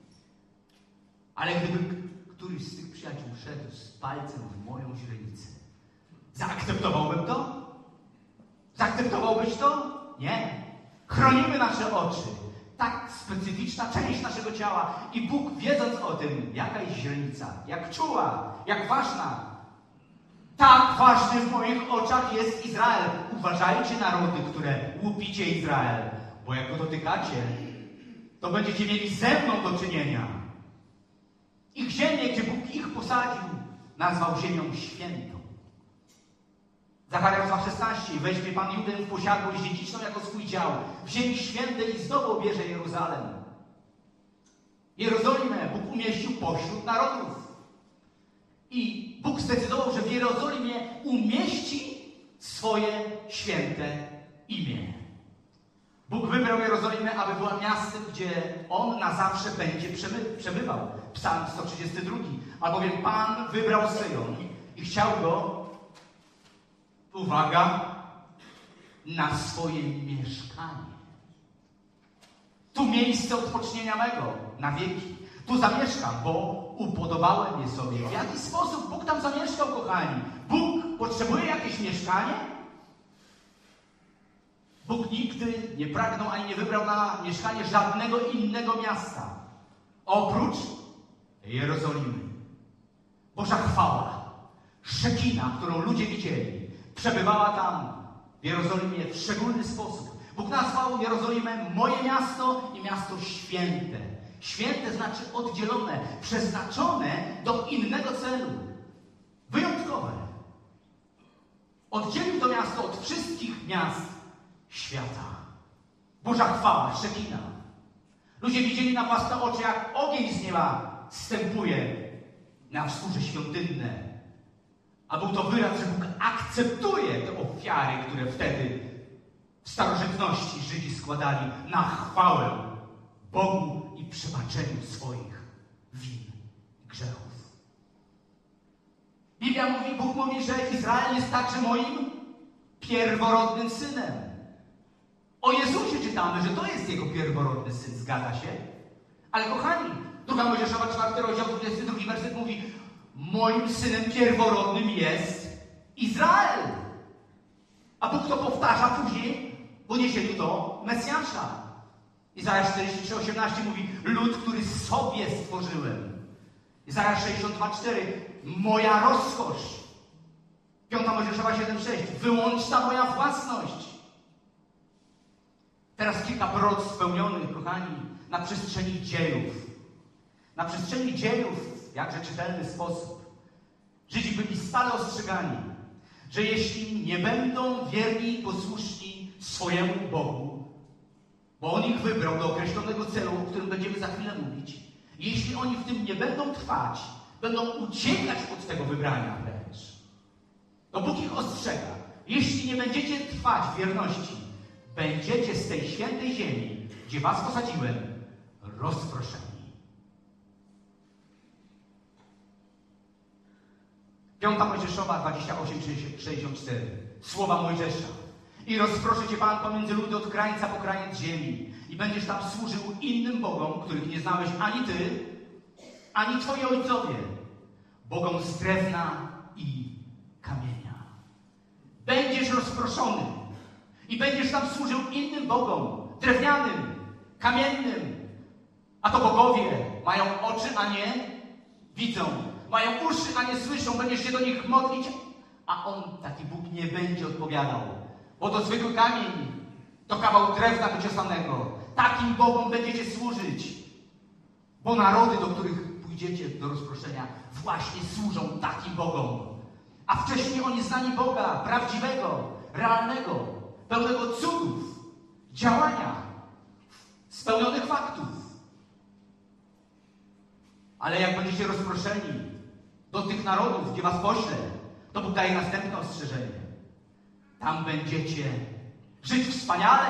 Ale gdyby któryś z tych przyjaciół szedł z palcem w moją źrenicę, zaakceptowałbym to? Zaakceptowałbyś to? Nie. Chronimy nasze oczy. Tak specyficzna część naszego ciała. I Bóg, wiedząc o tym, jaka jest źrenica, jak czuła, jak ważna, tak ważny w moich oczach jest Izrael. Uważajcie, narody, które łupicie Izrael, bo jak go dotykacie, to będziecie mieli ze mną do czynienia. Ich ziemię, gdzie Bóg ich posadził, nazwał ziemią świętą. Zachariasz 2,16. Weźmie Pan Judę w posiadłość dziedziczną jako swój dział w ziemi świętej i znowu bierze Jeruzalem. Jerozolimę Bóg umieścił pośród narodów. I Bóg zdecydował, że w Jerozolimie umieści swoje święte imię. Bóg wybrał Jerozolimę, aby była miastem, gdzie On na zawsze będzie przebywał. Psalm 132. Albowiem Pan wybrał Syjon i chciał go, uwaga, na swoje mieszkanie. Tu miejsce odpocznienia mego na wieki. Tu zamieszkam, bo upodobałem je sobie. W jaki sposób Bóg tam zamieszkał, kochani? Bóg potrzebuje jakieś mieszkanie? Bóg nigdy nie pragnął ani nie wybrał na mieszkanie żadnego innego miasta. Oprócz Jerozolimy. Boża chwała, Szekina, którą ludzie widzieli, przebywała tam w Jerozolimie w szczególny sposób. Bóg nazwał Jerozolimę moje miasto i miasto święte. Święte znaczy oddzielone, przeznaczone do innego celu. Wyjątkowe. Oddzielił to miasto od wszystkich miast świata. Boża chwała, Szekina. Ludzie widzieli na własne oczy, jak ogień z nieba zstępuje na wzgórze świątynne. A był to wyraz, że Bóg akceptuje te ofiary, które wtedy w starożytności Żydzi składali na chwałę Bogu i przebaczeniu swoich win i grzechów. Biblia mówi, Bóg mówi, że Izrael jest także moim pierworodnym synem. O Jezusie czytamy, że to jest Jego pierworodny syn. Zgadza się? Ale kochani, 2 Mojżeszowa 4 rozdział 22 werset mówi, moim synem pierworodnym jest Izrael. A Bóg to powtarza później, bo niesie to Mesjasza. Izajasz 43:18 mówi, lud, który sobie stworzyłem. Izajasz 62:4, moja rozkosz. 5 Mojżeszowa 7:6, wyłączna moja własność. Teraz kilka proroctw spełnionych, kochani, na przestrzeni dziejów. Na przestrzeni dziejów, w jakże czytelny sposób, Żydzi byli stale ostrzegani, że jeśli nie będą wierni i posłuszni swojemu Bogu, bo On ich wybrał do określonego celu, o którym będziemy za chwilę mówić, jeśli oni w tym nie będą trwać, będą uciekać od tego wybrania wręcz, to Bóg ich ostrzega. Jeśli nie będziecie trwać w wierności, będziecie z tej świętej ziemi, gdzie was posadziłem, rozproszeni. 5 Mojżeszowa 28:64. Słowa Mojżesza. I rozproszy cię Pan pomiędzy ludy od krańca po krańc ziemi. I będziesz tam służył innym bogom, których nie znałeś ani ty, ani twoi ojcowie. Bogom z drewna i kamienia. Będziesz rozproszony. I będziesz tam służył innym bogom. Drewnianym, kamiennym. A to bogowie mają oczy, a nie widzą. Mają uszy, a nie słyszą. Będziesz się do nich modlić, a On, taki Bóg, nie będzie odpowiadał. Bo to zwykły kamień, to kawał drewna wyciosanego. Takim Bogom będziecie służyć. Bo narody, do których pójdziecie do rozproszenia, właśnie służą takim Bogom. A wcześniej oni znali Boga prawdziwego, realnego, pełnego cudów, działania, spełnionych faktów. Ale jak będziecie rozproszeni do tych narodów, gdzie was poślę, to Bóg daje następne ostrzeżenie. Tam będziecie żyć wspaniale,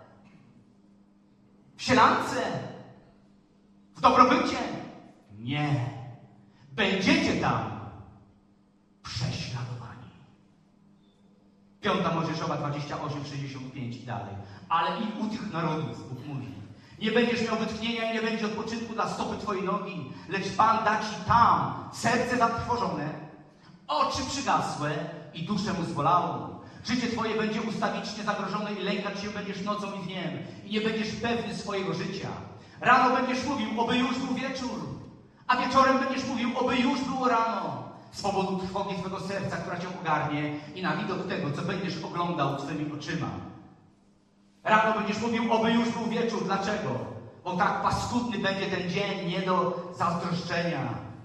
w sielance, w dobrobycie. Nie. Będziecie tam prześladowani. 5 Mojżeszowa 28:65 i dalej. Ale i u tych narodów, Bóg mówi, nie będziesz miał wytchnienia i nie będzie odpoczynku dla stopy twojej nogi, lecz Pan da ci tam serce zatrwożone, oczy przygasłe i duszę mu zbolałą. Życie twoje będzie ustawicznie zagrożone i lękać się będziesz nocą i dniem i nie będziesz pewny swojego życia. Rano będziesz mówił, oby już był wieczór, a wieczorem będziesz mówił, oby już było rano. Z powodu trwogi twego serca, która cię ogarnie i na widok tego, co będziesz oglądał twoimi oczyma. Rano będziesz mówił, oby już był wieczór. Dlaczego? Bo tak paskudny będzie ten dzień, nie do zazdroszczenia.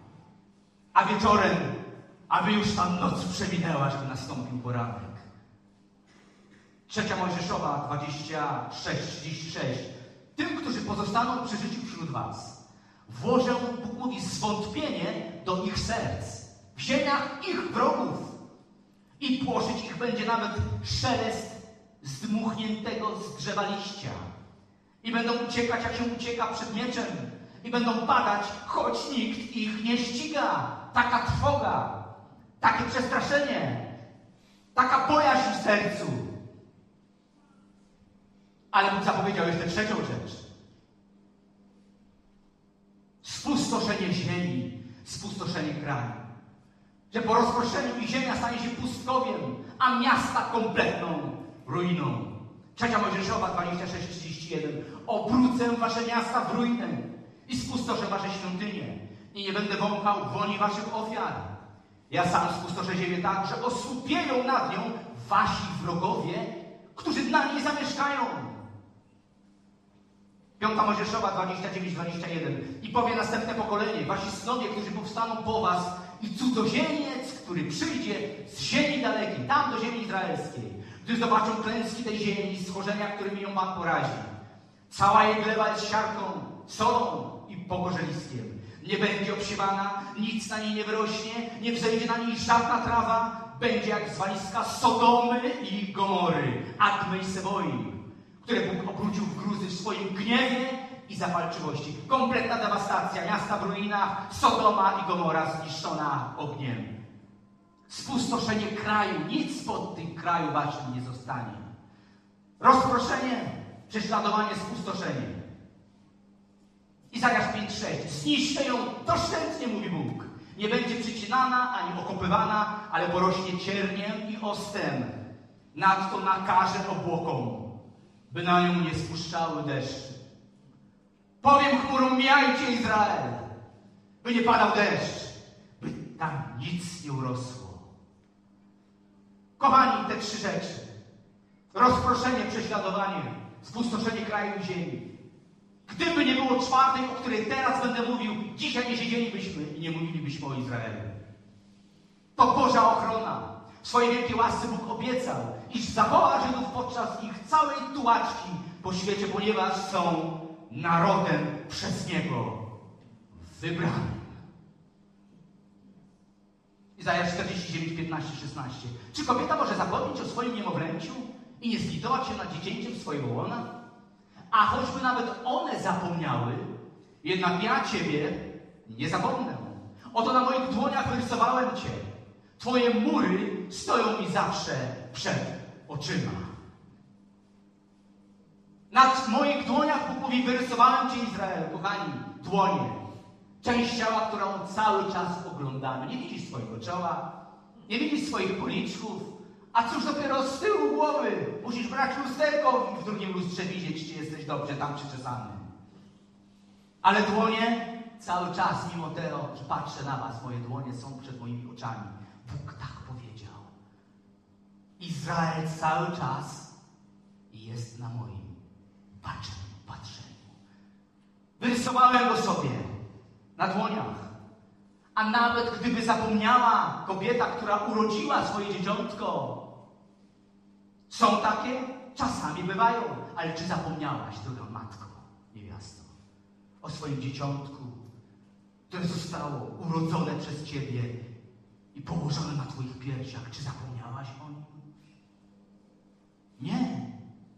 a wieczorem, aby już ta noc przeminęła, żeby nastąpił poranek. 3 Mojżeszowa 26:36. Tym, którzy pozostaną przy życiu wśród was, włożę, Bóg mówi, zwątpienie do ich serc, w ziemiach ich wrogów, i płoszyć ich będzie nawet szelest zdmuchniętego z drzewa liścia. I będą uciekać, jak się ucieka przed mieczem, i będą padać, choć nikt ich nie ściga. Taka trwoga, takie przestraszenie, taka bojaźń w sercu. Ale Bóg zapowiedział jeszcze trzecią rzecz. Spustoszenie ziemi, spustoszenie kraju. Że po rozproszeniu ich ziemia stanie się pustkowiem, a miasta kompletną ruiną. 3 Mojżeszowa 26:31. Obrócę wasze miasta w ruinę i spustoszę wasze świątynie i nie będę wąchał woni waszych ofiar. Ja sam spustoszę ziemię tak, że osłupieją nad nią wasi wrogowie, którzy na niej zamieszkają. 5 Mojżeszowa 29:21. I powie następne pokolenie, wasi synowie, którzy powstaną po was, i cudzoziemiec, który przyjdzie z ziemi dalekiej, tam do ziemi izraelskiej, gdy zobaczą klęski tej ziemi i schorzenia, którymi ją Pan porazi. Cała jej gleba jest siarką, solą i pogorzeliskiem. Nie będzie obsiewana, nic na niej nie wyrośnie, nie wzejdzie na niej żadna trawa, będzie jak zwaliska Sodomy i Gomory, Admy i Seboi, które Bóg obrócił w gruzy w swoim gniewie i zapalczywości. Kompletna dewastacja, miasta w ruinach, Sodoma i Gomora zniszczona ogniem. Spustoszenie kraju, nic pod tym kraju waszym nie zostanie. Rozproszenie, prześladowanie, spustoszenie. Izajasz 5:6. Zniszczę ją doszczętnie, mówi Bóg. Nie będzie przycinana ani okopywana, ale porośnie cierniem i ostem. Nadto nakaże obłokom, by na nią nie spuszczały deszczy. Powiem chmurom, mijajcie Izrael, by nie padał deszcz, by tam nic nie urosło. Kochani, te 3 rzeczy. Rozproszenie, prześladowanie, spustoszenie kraju i ziemi. Gdyby nie było 4, o której teraz będę mówił, dzisiaj nie siedzielibyśmy i nie mówilibyśmy o Izraelu. To Boża ochrona. W swojej wielkiej łasce Bóg obiecał, iż zachowa Żydów podczas ich całej tułaczki po świecie, ponieważ są narodem przez Niego wybranym. Izajasz 49:15-16. Czy kobieta może zapomnieć o swoim niemowlęciu i nie zlitować się nad dziecięciem swojego łona? A choćby nawet one zapomniały, jednak ja Ciebie nie zapomnę. Oto na moich dłoniach wyrysowałem Cię. Twoje mury stoją mi zawsze przed oczyma. Na moich dłoniach, Bóg mówi, wyrysowałem Cię, Izrael. Kochani, dłonie. Część ciała, którą cały czas oglądamy. Nie widzisz swojego czoła, nie widzisz swoich policzków, a cóż dopiero z tyłu głowy. Musisz brać lusterko i w drugim lustrze widzieć, czy jesteś dobrze tam przyczesany. Ale dłonie cały czas, mimo tego, że patrzę na was, moje dłonie są przed moimi oczami. Bóg tak powiedział. Izrael cały czas jest na moim patrzeniu. Wyrysowałem go sobie na dłoniach. A nawet gdyby zapomniała kobieta, która urodziła swoje dzieciątko, są takie, czasami bywają, ale czy zapomniałaś, droga matko, niewiasto, o swoim dzieciątku, które zostało urodzone przez Ciebie i położone na Twoich piersiach? Czy zapomniałaś o nim? Nie.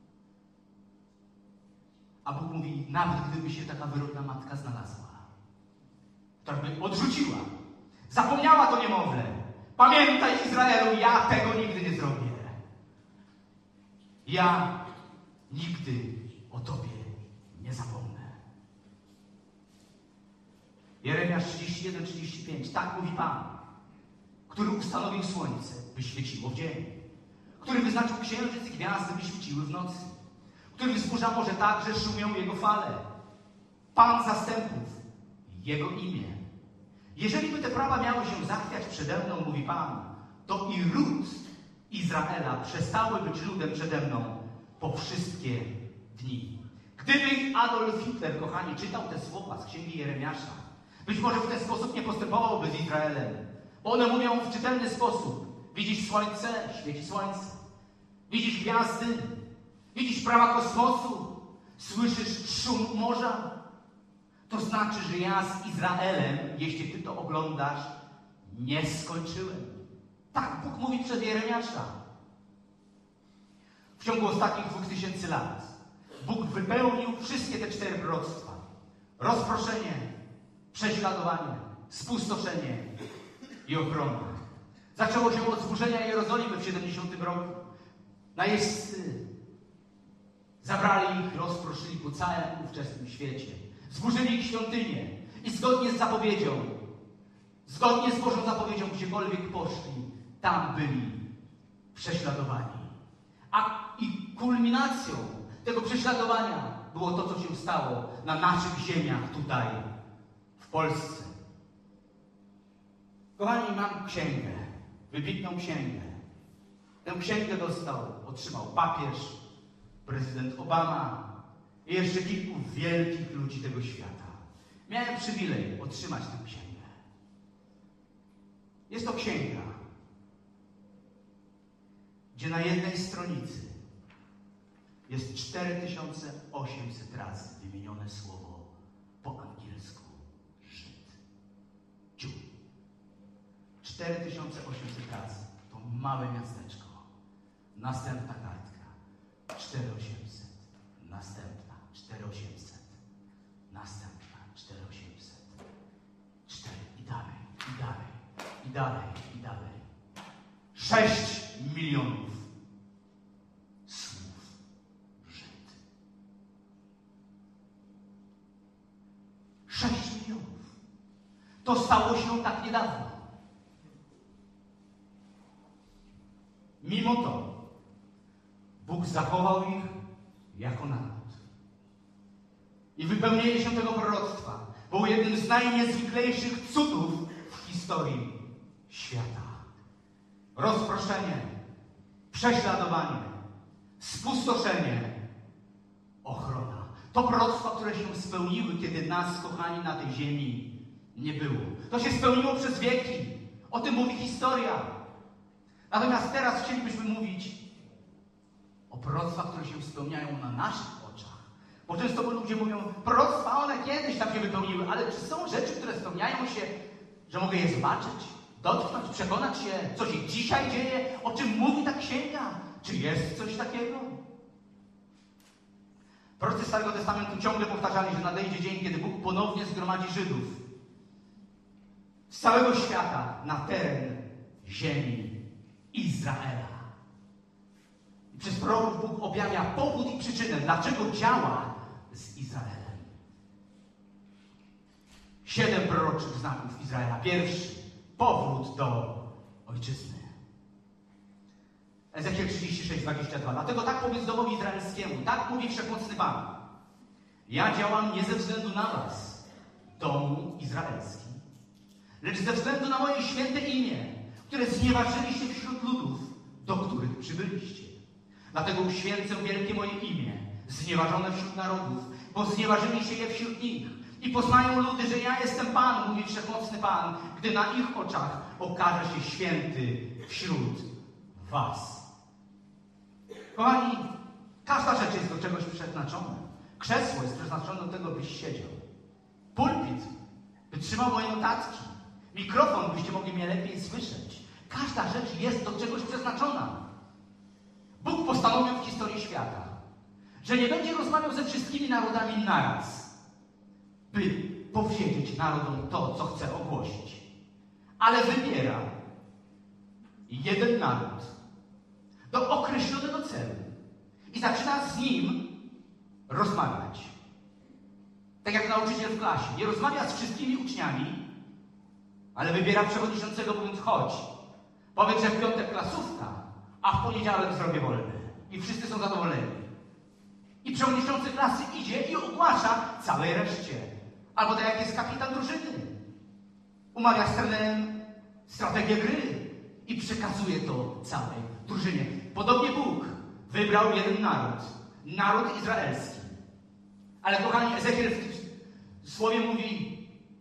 A Bóg mówi, nawet gdyby się taka wyrodna matka znalazła, która by odrzuciła, zapomniała to niemowlę. Pamiętaj, Izraelu, ja tego nigdy nie zrobię. Ja nigdy o Tobie nie zapomnę. Jeremiasz 31:35. Tak mówi Pan, który ustanowił słońce, by świeciło w dzień, który wyznaczył księżyc i gwiazdy, by świeciły w nocy, który wzburza morze tak, że szumią jego fale. Pan zastępów, Jego imię. Jeżeli by te prawa miały się zachwiać przede mną, mówi Pan, to i ród Izraela przestały być ludem przede mną po wszystkie dni. Gdyby Adolf Hitler, kochani, czytał te słowa z księgi Jeremiasza, Być może w ten sposób nie postępowałby z Izraelem, bo one mówią w czytelny sposób. Widzisz słońce? Świeci słońce. Widzisz gwiazdy? Widzisz prawa kosmosu? Słyszysz szum morza? To znaczy, że ja z Izraelem, jeśli ty to oglądasz, nie skończyłem. Tak Bóg mówi przez Jeremiasza. W ciągu ostatnich 2000 lat Bóg wypełnił wszystkie te 4 proroctwa. Rozproszenie, prześladowanie, spustoszenie i ochrona. Zaczęło się od zburzenia Jerozolimy w 70 roku. Najeźdźcy zabrali ich, rozproszyli po całym ówczesnym świecie. Zburzyli ich świątynię i zgodnie z zapowiedzią, zgodnie z Bożą zapowiedzią, gdziekolwiek poszli, tam byli prześladowani. I kulminacją tego prześladowania było to, co się stało na naszych ziemiach tutaj, w Polsce. Kochani, mam księgę, wybitną księgę. Tę księgę otrzymał papież, prezydent Obama i jeszcze kilku wielkich ludzi tego świata. Miałem przywilej otrzymać tę księgę. Jest to księga, gdzie na jednej stronicy jest 4800 razy wymienione słowo po angielsku Żyd. Jew. 4800 razy. To małe miasteczko. Następna kartka. 4800. Następna. 4800. Następna. 4800. 4. I dalej. I dalej. I dalej. I dalej. 6 milionów słów Żyd. 6 milionów. To stało się tak niedawno. Mimo to Bóg zachował ich jako naród. I wypełnienie się tego proroctwa było jednym z najniezwyklejszych cudów w historii świata. Rozproszenie, prześladowanie, spustoszenie, ochrona. To proroctwa, które się spełniły, kiedy nas, kochani, na tej ziemi nie było. To się spełniło przez wieki. O tym mówi historia. Natomiast teraz chcielibyśmy mówić o proroctwach, które się spełniają na naszych oczach. Bo często ludzie mówią, proroctwa, one kiedyś tam się wypełniły, ale czy są rzeczy, które spełniają się, że mogę je zobaczyć, dotknąć, przekonać się, co się dzisiaj dzieje, o czym mówi ta księga? Czy jest coś takiego? Prorocy Starego Testamentu ciągle powtarzali, że nadejdzie dzień, kiedy Bóg ponownie zgromadzi Żydów z całego świata na teren ziemi Izraela. I przez proroków Bóg objawia powód i przyczynę, dlaczego działa z Izraelem. 7 proroczych znaków Izraela. Pierwszy, powrót do ojczyzny. Ezechiel 36:22. Dlatego tak powiedz domowi izraelskiemu, tak mówi Wszechmocny Pan. Ja działam nie ze względu na was, domu izraelski, lecz ze względu na moje święte imię, które znieważyliście wśród ludów, do których przybyliście. Dlatego uświęcę wielkie moje imię, znieważone wśród narodów, bo znieważyliście je wśród nich. I poznają ludy, że ja jestem Pan, mówi Wszechmocny Pan, gdy na ich oczach okaże się święty wśród was. Kochani, każda rzecz jest do czegoś przeznaczona. Krzesło jest przeznaczone do tego, byś siedział. Pulpit, by trzymał moje notatki. Mikrofon, byście mogli mnie lepiej słyszeć. Każda rzecz jest do czegoś przeznaczona. Bóg postanowił w historii świata, że nie będzie rozmawiał ze wszystkimi narodami naraz, by powiedzieć narodom to, co chce ogłosić. Ale wybiera jeden naród do określonego celu i zaczyna z nim rozmawiać. Tak jak nauczyciel w klasie. Nie rozmawia z wszystkimi uczniami, ale wybiera przewodniczącego, mówiąc: chodź, powiedz, że w piątek klasówka, a w poniedziałek zrobię wolny. I wszyscy są zadowoleni. I przewodniczący klasy idzie i ogłasza całej reszcie. Albo tak jak jest kapitan drużyny. Umawia z trenerem strategię gry i przekazuje to całej drużynie. Podobnie Bóg wybrał jeden naród. Naród izraelski. Ale kochani, Ezechiel w tym słowie mówi: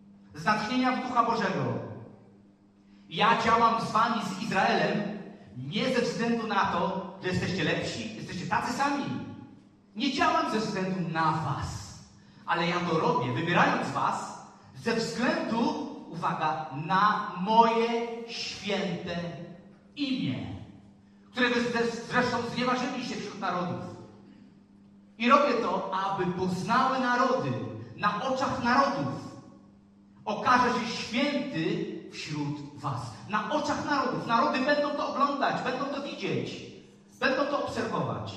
z natchnienia Ducha Bożego. Ja działam z wami, z Izraelem, nie ze względu na to, że jesteście lepsi, jesteście tacy sami. Nie działam ze względu na was, ale ja to robię, wybierając was, ze względu, uwaga, na moje święte imię, którego zresztą znieważyliście wśród narodów. I robię to, aby poznały narody, na oczach narodów. Okaże się święty wśród was. Na oczach narodów. Narody będą to oglądać, będą to widzieć, będą to obserwować.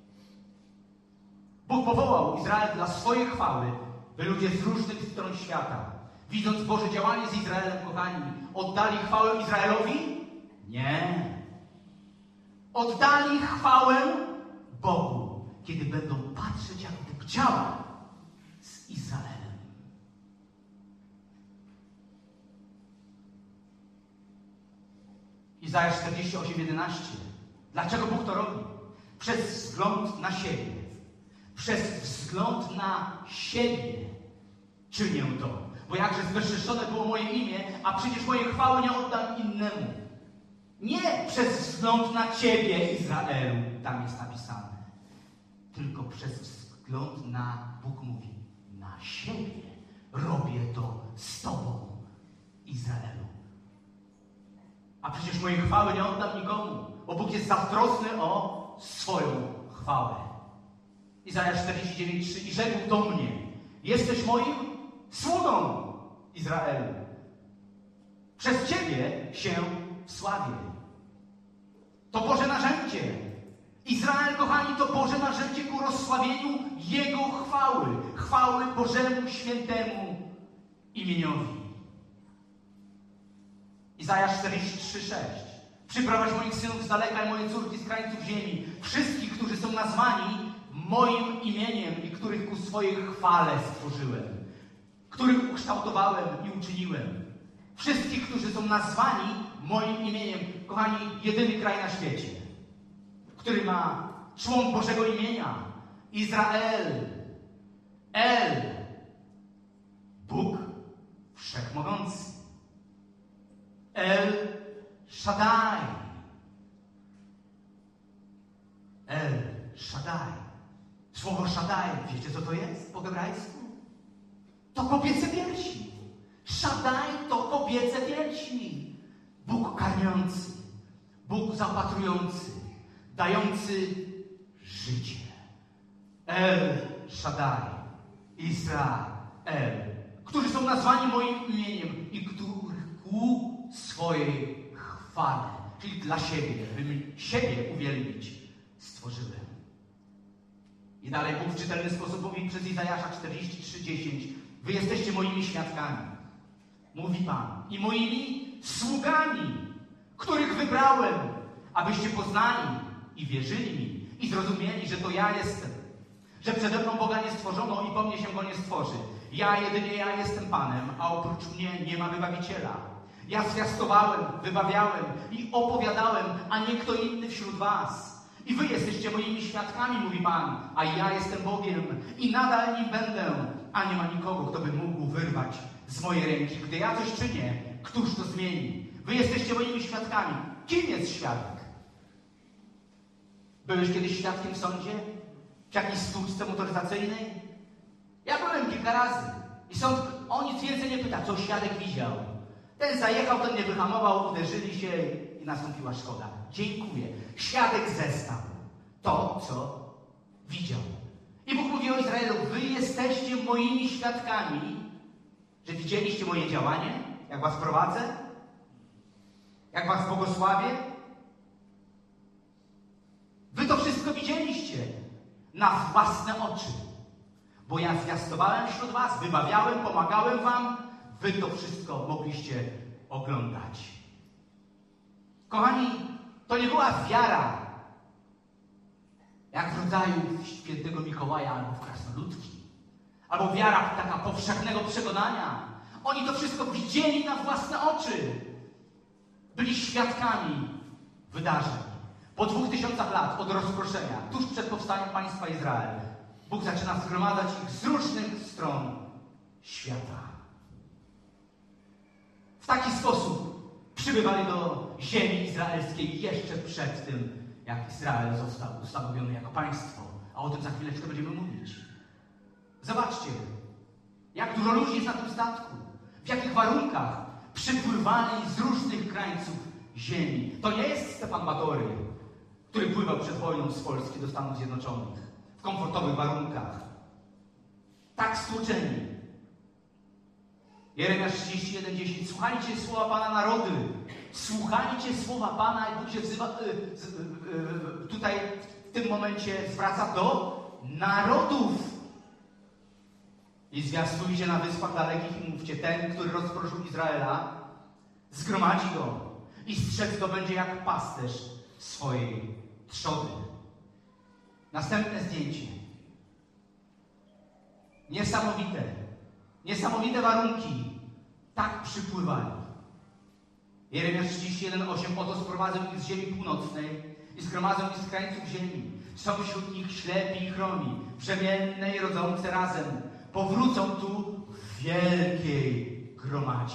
Bóg powołał Izrael dla swojej chwały, by ludzie z różnych stron świata, widząc Boże działanie z Izraelem, kochani, oddali chwałę Izraelowi? Nie. Oddali chwałę Bogu, kiedy będą patrzeć, jak Bóg działa z Izraelem. Izajasz 48:11. Dlaczego Bóg to robi? Przez wzgląd na siebie. Przez wzgląd na siebie czynię to. Bo jakże zbezczeszczone było moje imię, a przecież mojej chwały nie oddam innemu. Nie przez wzgląd na Ciebie, Izraelu, tam jest napisane. Tylko przez wzgląd na, Bóg mówi, na siebie robię to z Tobą, Izraelu. A przecież mojej chwały nie oddam nikomu, bo Bóg jest zazdrosny o swoją chwałę. Izajasz 49:3. I rzekł do mnie: jesteś moim sługą, Izraelu. Przez Ciebie się wsławię. To Boże narzędzie. Izrael, kochani, to Boże narzędzie ku rozsławieniu Jego chwały. Chwały Bożemu Świętemu imieniowi. Izajasz 43:6. Przyprowadź moich synów z daleka i moje córki z krańców ziemi. Wszystkich, którzy są nazwani moim imieniem i których ku swojej chwale stworzyłem. Których ukształtowałem i uczyniłem. Wszystkich, którzy są nazwani moim imieniem. Kochani, jedyny kraj na świecie, który ma człon Bożego imienia. Izrael. El. Bóg Wszechmogący. El Shaddai. El Shaddai. Słowo Shaddai, wiecie co to jest po hebrajsku? To kobiece piersi. Shaddai to kobiece piersi. Bóg karmiący, Bóg zaopatrujący, dający życie. El Shaddai, Izrael, którzy są nazwani moim imieniem i których ku swojej chwale, czyli dla siebie, żeby siebie uwielbić, stworzyłem. I dalej Bóg w czytelny sposób mówi przez Izajasza 43:10. Wy jesteście moimi świadkami, mówi Pan, i moimi sługami, których wybrałem, abyście poznali i wierzyli mi i zrozumieli, że to ja jestem. Że przede mną Boga nie stworzono i po mnie się Go nie stworzy. Jedynie ja jestem Panem, a oprócz mnie nie ma wybawiciela. Ja zwiastowałem, wybawiałem i opowiadałem, a nie kto inny wśród was. I wy jesteście moimi świadkami, mówi Pan, a ja jestem Bogiem i nadal nim będę, a nie ma nikogo, kto by mógł wyrwać z mojej ręki. Gdy ja coś czynię, któż to zmieni? Wy jesteście moimi świadkami. Kim jest świadek? Byłeś kiedyś świadkiem w sądzie? W jakiejś stłuczce motoryzacyjnej? Ja byłem kilka razy. I sąd o nic więcej nie pyta, co świadek widział. Ten zajechał, ten nie wyhamował, uderzyli się i nastąpiła szkoda. Dziękuję. Świadek zestał to, co widział. I Bóg mówi o Izraelu: wy jesteście moimi świadkami, że widzieliście moje działanie, jak was prowadzę, jak was błogosławię. Wy to wszystko widzieliście na własne oczy. Bo ja zwiastowałem wśród was, wybawiałem, pomagałem wam. Wy to wszystko mogliście oglądać. Kochani, to nie była wiara jak w rodzaju świętego Mikołaja albo w krasnoludki. Albo wiara taka powszechnego przekonania. Oni to wszystko widzieli na własne oczy. Byli świadkami wydarzeń. Po 2000 lat od rozproszenia, tuż przed powstaniem państwa Izrael, Bóg zaczyna zgromadzać ich z różnych stron świata. taki sposób przybywali do ziemi izraelskiej jeszcze przed tym, jak Izrael został ustanowiony jako państwo. A o tym za chwileczkę będziemy mówić. Zobaczcie, jak dużo ludzi jest na tym statku. W jakich warunkach przypływali z różnych krańców ziemi. To nie jest Stefan Batory, który pływał przed wojną z Polski do Stanów Zjednoczonych. W komfortowych warunkach. Tak stłuczeni. Jeremiasz 31:10. Słuchajcie słowa Pana narody. Słuchajcie słowa Pana. I Bóg się wzywa, tutaj w tym momencie zwraca do narodów. I zwiastujcie na wyspach dalekich i mówcie, ten, który rozproszył Izraela, zgromadzi go i strzec go będzie jak pasterz swojej trzody. Następne zdjęcie. Niesamowite. Niesamowite warunki. Tak przypływali. Jeremiasz 31:8. Oto sprowadzę ich z ziemi północnej i zgromadzę ich z krańców ziemi. Są wśród nich ślepi i chromi, brzemienne i rodzące razem. Powrócą tu w wielkiej gromadzie.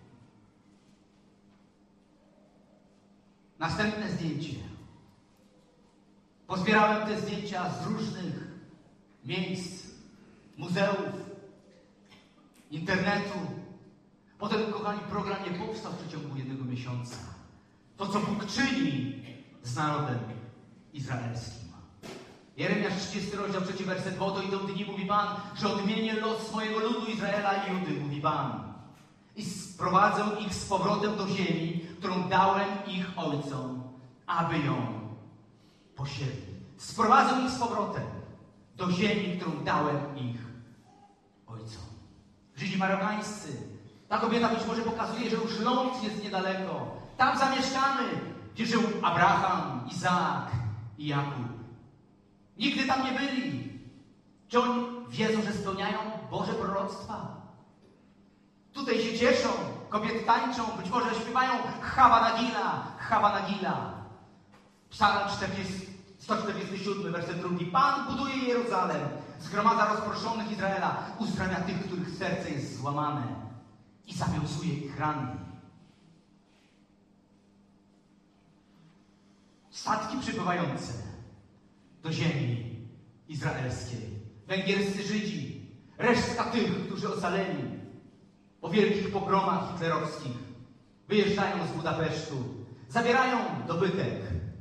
Następne zdjęcie. Pozbierałem te zdjęcia z różnych miejsc, muzeów, internetu. Potem, kochani, program nie powstał w przeciągu jednego miesiąca. To, co Bóg czyni z narodem izraelskim. Jeremiasz 30 rozdział 3 werset. Bo oto idą dni, mówi Pan, że odmienię los mojego ludu Izraela i Judy, mówi Pan. I sprowadzę ich z powrotem do ziemi, którą dałem ich ojcom, aby ją posiedli. Sprowadzę ich z powrotem do ziemi, którą dałem ich ojcom. Żydzi marokańscy. Ta kobieta być może pokazuje, że już ląd jest niedaleko. Tam zamieszkamy, gdzie żył Abraham, Izaak i Jakub. Nigdy tam nie byli. Czy oni wiedzą, że spełniają Boże proroctwa? Tutaj się cieszą, kobiety tańczą, być może śpiewają Chava Nagila, Chava Nagila. Psalm 147, werset 2. Pan buduje Jeruzalem, zgromadza rozproszonych Izraela, uzdrawia tych, których serce jest złamane i zawiązuje ich rany. Statki przybywające do ziemi izraelskiej. Węgierscy Żydzi, resztka tych, którzy ocaleli po wielkich pogromach hitlerowskich, wyjeżdżają z Budapesztu, zabierają dobytek.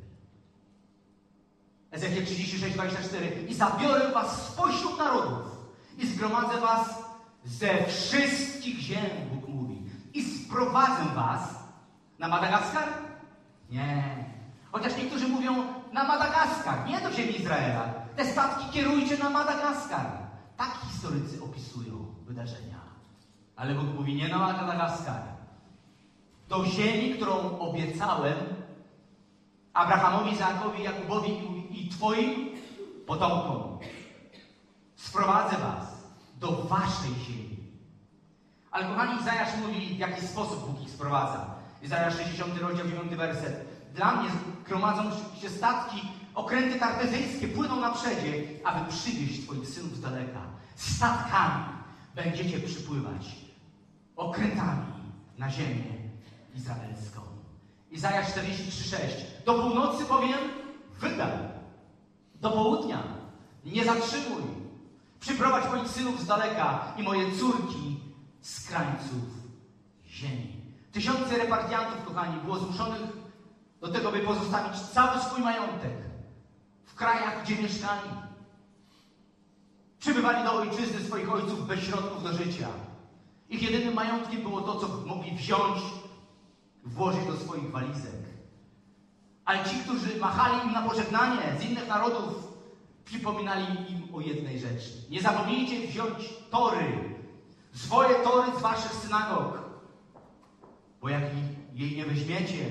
Ezechiel 36:24. I zabiorę was spośród narodów i zgromadzę was ze wszystkich ziem, Bóg mówi. I sprowadzę was na Madagaskar? Nie. Chociaż niektórzy mówią na Madagaskar, nie do ziemi Izraela. Te statki kierujcie na Madagaskar. Tak historycy opisują wydarzenia. Ale Bóg mówi nie na Madagaskar. Do ziemi, którą obiecałem Abrahamowi, Izaakowi, Jakubowi i twoim potomkom. Sprowadzę was do waszej ziemi. Ale kochani, Izajasz mówi, w jaki sposób Bóg ich sprowadza. Izajasz 60 rozdział 9 werset. Dla mnie gromadzą się statki, okręty kartezyjskie płyną na przedzie, aby przywieźć twoich synów z daleka. Statkami będziecie przypływać, okrętami na ziemię izraelską. Izajasz 43:6. Do północy powiem, wydaj. Do południa nie zatrzymuj. Przyprowadź moich synów z daleka i moje córki z krańców ziemi. Tysiące repartiantów, kochani, było zmuszonych do tego, by pozostawić cały swój majątek w krajach, gdzie mieszkali. Przybywali do ojczyzny swoich ojców bez środków do życia. Ich jedynym majątkiem było to, co mogli wziąć, włożyć do swoich walizek. Ale ci, którzy machali im na pożegnanie z innych narodów, przypominali im o jednej rzeczy. Nie zapomnijcie wziąć tory, swoje tory z waszych synagog. Bo jak jej nie weźmiecie,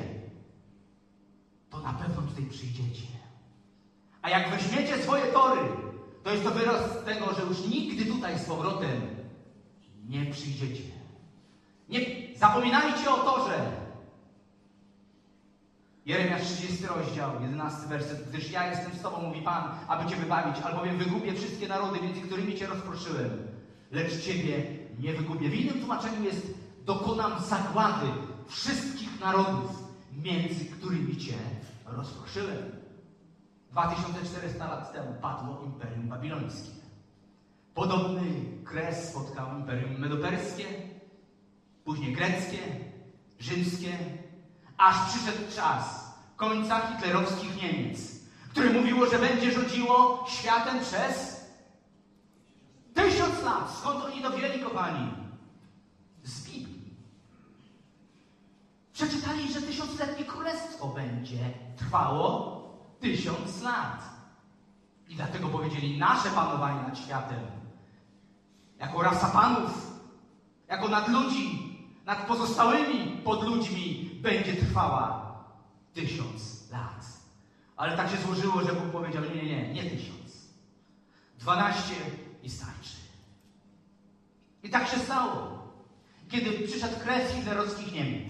to na pewno tutaj przyjdziecie. A jak weźmiecie swoje tory, to jest to wyraz tego, że już nigdy tutaj z powrotem nie przyjdziecie. Nie zapominajcie o torze. Jeremiasz 30 rozdział, 11 werset. Gdyż ja jestem z tobą, mówi Pan, aby cię wybawić, albowiem wygubię wszystkie narody, między którymi cię rozproszyłem. Lecz ciebie nie wygubię. W innym tłumaczeniu jest dokonam zagłady wszystkich narodów, między którymi cię rozproszyłem. 2400 lat temu padło Imperium Babilońskie. Podobny kres spotkał Imperium Medoperskie, później greckie, rzymskie, aż przyszedł czas końca hitlerowskich Niemiec, które mówiło, że będzie rządziło światem przez 1000 lat. Skąd oni to wzięli, kochani? Z Biblii. Przeczytali, że 1000-letnie królestwo będzie trwało 1000 lat. I dlatego powiedzieli, nasze panowanie nad światem, jako rasa panów, jako nadludzi, nad pozostałymi podludźmi, będzie trwała 1000 lat. Ale tak się złożyło, że Bóg powiedział, nie 1000. 12 i starczy. I tak się stało, kiedy przyszedł kres hitlerowskich Niemiec.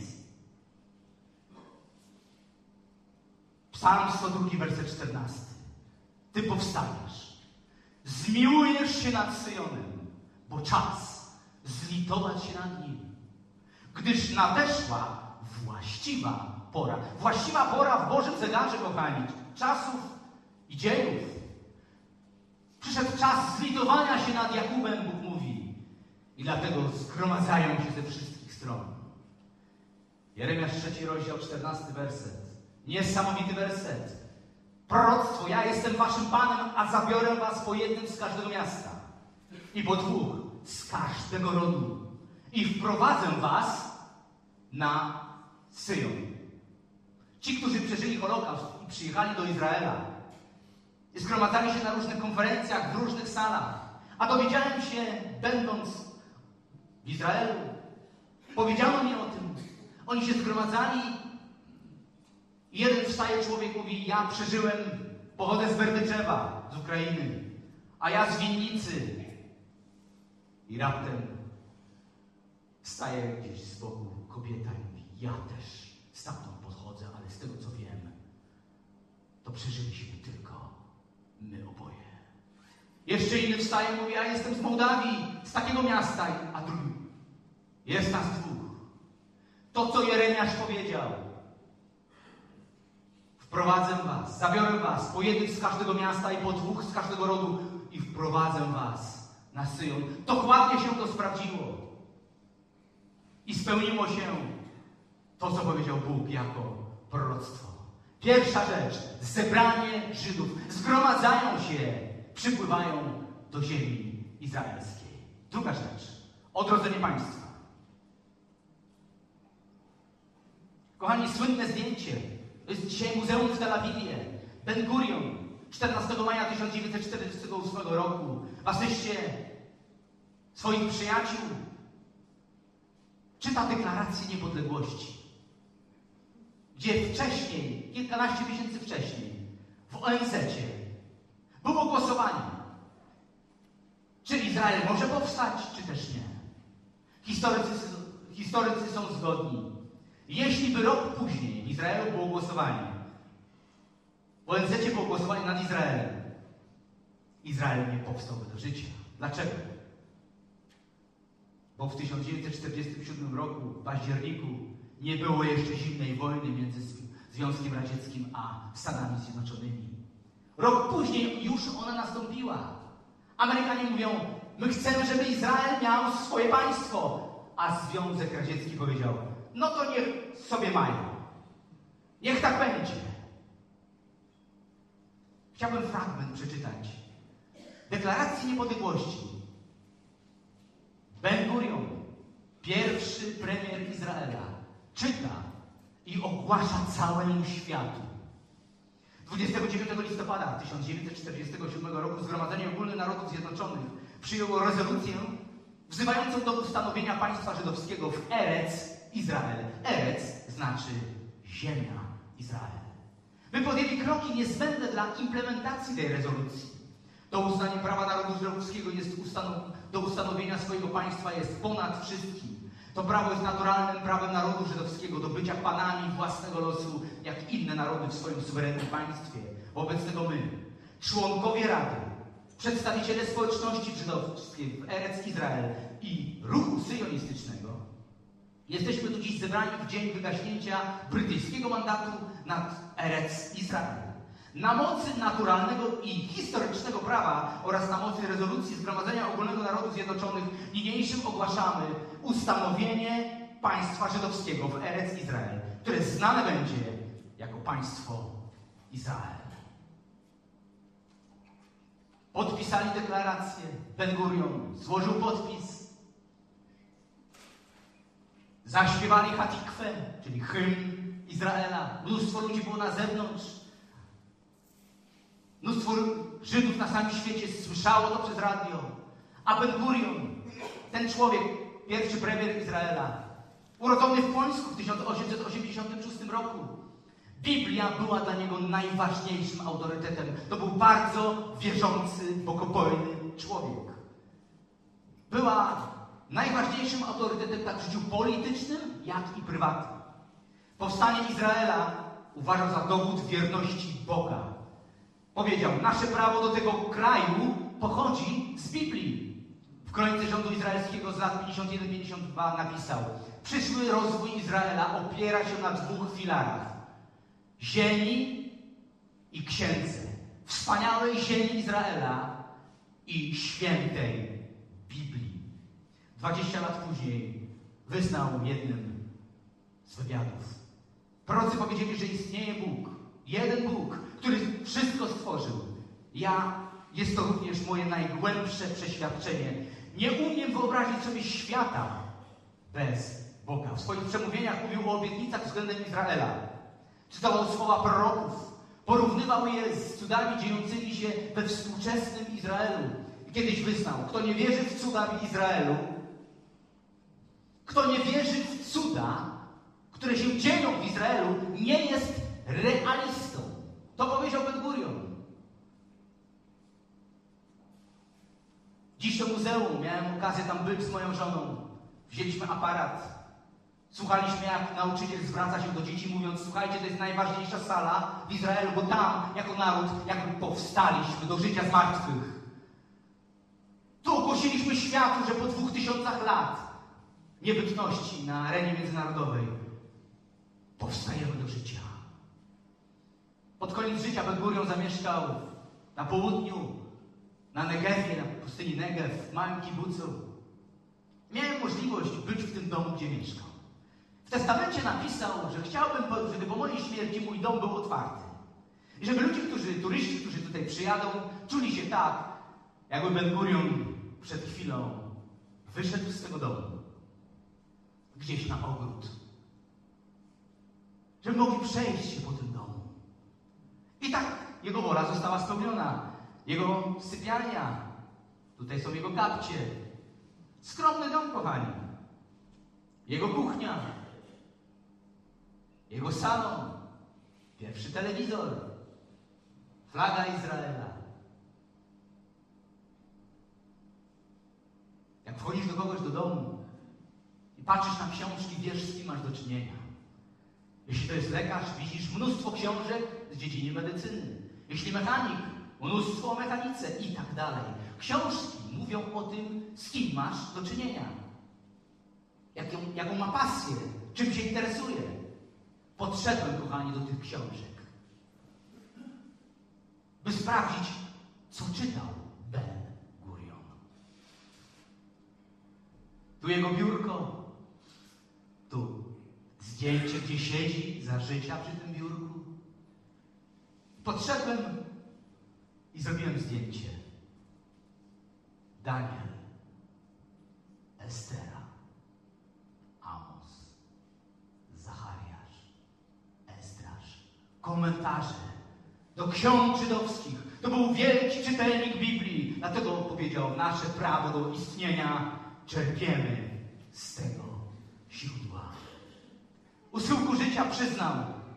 Psalm 102, werset 14. Ty powstajesz, zmiłujesz się nad Syjonem, bo czas zlitować się nad nim. Gdyż nadeszła właściwa pora. Właściwa pora w Bożym zegarze, kochani, czasów i dziejów. Przyszedł czas zlitowania się nad Jakubem, Bóg mówi. I dlatego zgromadzają się ze wszystkich stron. Jeremiasz 3 rozdział, 14 werset. Niesamowity werset. Proroctwo, ja jestem waszym Panem, a zabiorę was po jednym z każdego miasta i po 2 z każdego rodu i wprowadzę was na Syjon. Ci, którzy przeżyli Holokaust i przyjechali do Izraela i zgromadzali się na różnych konferencjach, w różnych salach, a dowiedziałem się, będąc w Izraelu, powiedziano mi o tym. Oni się zgromadzali i jeden wstaje człowiek, mówi, ja przeżyłem, pochodzę z Berdyczewa, z Ukrainy, a ja z Winnicy. I raptem wstaje gdzieś z boku kobieta i mówi, ja też stamtąd pochodzę, ale z tego co wiem, to przeżyliśmy tylko my oboje. Jeszcze inny wstaje i mówi, ja jestem z Mołdawii, z takiego miasta, a drugi, jest nas 2. To, co Jeremiasz powiedział, wprowadzę was, zabiorę was po jednym z każdego miasta i po 2 z każdego rodu i wprowadzę was na Syjon. Dokładnie się to sprawdziło. I spełniło się to, co powiedział Bóg jako proroctwo. Pierwsza rzecz, zebranie Żydów. Zgromadzają się, przypływają do ziemi izraelskiej. Druga rzecz, odrodzenie państwa. Kochani, słynne zdjęcie. To jest dzisiaj muzeum w Tel Awiwie. Ben Gurion, 14 maja 1948 roku, w asyście swoich przyjaciół, czyta deklarację niepodległości, gdzie wcześniej, kilkanaście miesięcy wcześniej, w ONZ-cie było głosowanie, czy Izrael może powstać, czy też nie. Historycy są zgodni. Jeśli by rok później w Izraelu było głosowanie, w ONZ-cie było głosowanie nad Izraelem, Izrael nie powstałby do życia. Dlaczego? Bo w 1947 roku, w październiku, nie było jeszcze zimnej wojny między Związkiem Radzieckim a Stanami Zjednoczonymi. Rok później już ona nastąpiła. Amerykanie mówią, my chcemy, żeby Izrael miał swoje państwo. A Związek Radziecki powiedział, no to niech sobie mają. Niech tak będzie. Chciałbym fragment przeczytać. Deklaracji niepodległości. Ben Gurion, pierwszy premier Izraela, czyta i ogłasza całemu światu. 29 listopada 1947 roku Zgromadzenie Ogólne Narodów Zjednoczonych przyjęło rezolucję wzywającą do ustanowienia państwa żydowskiego w Erec Izrael. Erec znaczy ziemia Izrael. My podjęli kroki niezbędne dla implementacji tej rezolucji. To uznanie prawa narodu żydowskiego do ustanowienia swojego państwa jest ponad wszystkim. To prawo jest naturalnym prawem narodu żydowskiego do bycia panami własnego losu, jak inne narody w swoim suwerennym państwie. Wobec tego my, członkowie Rady, przedstawiciele społeczności żydowskiej w Erec Izrael i ruchu syjonistycznego, Jesteśmy tu dziś zebrani w dzień wygaśnięcia brytyjskiego mandatu nad Erec Izrael. Na mocy naturalnego i historycznego prawa oraz na mocy rezolucji Zgromadzenia Ogólnego Narodów Zjednoczonych niniejszym ogłaszamy ustanowienie państwa żydowskiego w Erec Izrael, które znane będzie jako państwo Izrael. Podpisali deklarację, Ben-Gurion złożył podpis, zaśpiewali Hatikwę, czyli hymn Izraela. Mnóstwo ludzi było na zewnątrz. Mnóstwo Żydów na całym świecie słyszało to przez radio. A Ben-Gurion, ten człowiek, pierwszy premier Izraela, urodzony w Płońsku w 1886 roku, Biblia była dla niego najważniejszym autorytetem. To był bardzo wierzący, bogobojny człowiek. Była najważniejszym autorytetem tak w życiu politycznym, jak i prywatnym. Powstanie Izraela uważał za dowód wierności Boga. Powiedział, nasze prawo do tego kraju pochodzi z Biblii. W kronice rządu izraelskiego z lat 51-52 napisał: przyszły rozwój Izraela opiera się na dwóch filarach: ziemi i księdze. Wspaniałej ziemi Izraela i świętej Biblii. 20 lat później wyznał jednym z wywiadów. Prorocy powiedzieli, że istnieje Bóg. Jeden Bóg, który wszystko stworzył. Jest to również moje najgłębsze przeświadczenie. Nie umiem wyobrazić sobie świata bez Boga. W swoich przemówieniach mówił o obietnicach względem Izraela. Czytał słowa proroków. Porównywał je z cudami dziejącymi się we współczesnym Izraelu. I kiedyś wyznał, kto nie wierzy w cuda w Izraelu, kto nie wierzy w cuda, które się dzieją w Izraelu, nie jest realistą. To powiedział Ben-Gurion. Dziś to muzeum. Miałem okazję tam być z moją żoną. Wzięliśmy aparat. Słuchaliśmy, jak nauczyciel zwraca się do dzieci, mówiąc: słuchajcie, to jest najważniejsza sala w Izraelu, bo tam, jako naród, jakby powstaliśmy do życia z martwych. Tu ogłosiliśmy światu, że po 2000 lat niebytności na arenie międzynarodowej powstajemy do życia. Pod koniec życia Ben-Gurion zamieszkał na południu, na Negewie, na pustyni Negev, w małym kibucu. Miałem możliwość być w tym domu, gdzie mieszkał. W testamencie napisał, że chciałbym, żeby po mojej śmierci mój dom był otwarty. I żeby ludzie, turyści, którzy tutaj przyjadą, czuli się tak, jakby Ben-Gurion przed chwilą wyszedł z tego domu gdzieś na ogród. Żeby mogli przejść się po tym domu. I tak jego wola została spełniona. Jego sypialnia, tutaj są jego kapcie. Skromny dom, kochani. Jego kuchnia, jego salon, pierwszy telewizor, flaga Izraela. Jak wchodzisz do kogoś do domu i patrzysz na książki, wiesz, z kim masz do czynienia. Jeśli to jest lekarz, widzisz mnóstwo książek z dziedziny medycyny. Jeśli mechanik, mnóstwo o mechanice i tak dalej. Książki mówią o tym, z kim masz do czynienia. Jaką ma pasję, czym się interesuje. Podszedłem, kochani, do tych książek, by sprawdzić, co czytał Ben-Gurion. Tu jego biurko, tu zdjęcie, gdzie siedzi za życia przy tym biurku. Podszedłem i zrobiłem zdjęcie. Daniel, Estera, Amos, Zachariasz, Ezdrasz. Komentarze do ksiąg żydowskich. To był wielki czytelnik Biblii. Dlatego powiedział, nasze prawo do istnienia czerpiemy z tego źródła. U schyłku życia przyznał,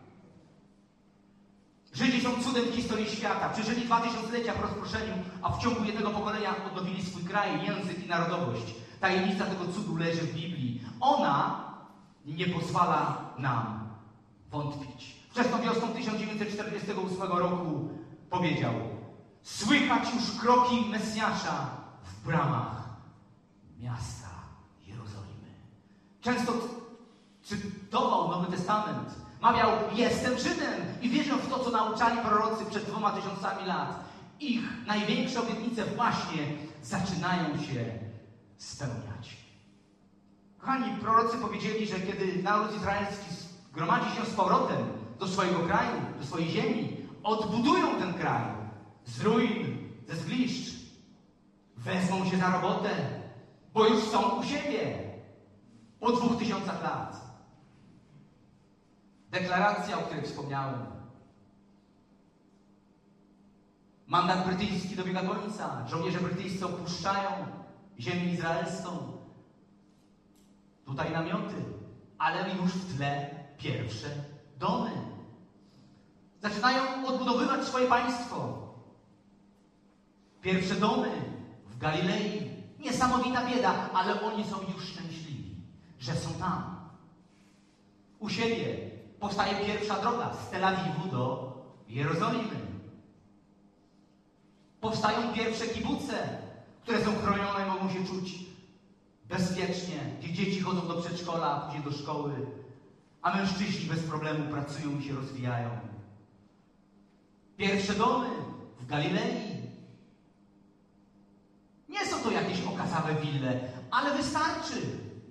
Żydzi są cudem w historii świata. Przeżyli 2000-lecia w rozproszeniu, a w ciągu jednego pokolenia odnowili swój kraj, język i narodowość. Tajemnica tego cudu leży w Biblii. Ona nie pozwala nam wątpić. Wczesną wiosną 1948 roku powiedział: słychać już kroki Mesjasza w bramach miasta Jerozolimy. Często Testament. Mawiał, jestem Żydem i wierzę w to, co nauczali prorocy przed 2000 lat. Ich największe obietnice właśnie zaczynają się spełniać. Kochani, prorocy powiedzieli, że kiedy naród izraelski zgromadzi się z powrotem do swojego kraju, do swojej ziemi, odbudują ten kraj z ruin, ze zgliszcz, wezmą się za robotę, bo już są u siebie po 2000 lat. Deklaracja, o której wspomniałem. Mandat brytyjski dobiega końca. Żołnierze brytyjscy opuszczają ziemię izraelską. Tutaj namioty, ale już w tle pierwsze domy. Zaczynają odbudowywać swoje państwo. Pierwsze domy w Galilei. Niesamowita bieda, ale oni są już szczęśliwi, że są tam. U siebie powstaje pierwsza droga z Tel Awiwu do Jerozolimy. Powstają pierwsze kibuce, które są chronione i mogą się czuć bezpiecznie. Gdzie dzieci chodzą do przedszkola, później do szkoły, a mężczyźni bez problemu pracują i się rozwijają. Pierwsze domy w Galilei. Nie są to jakieś okazawe wille, ale wystarczy.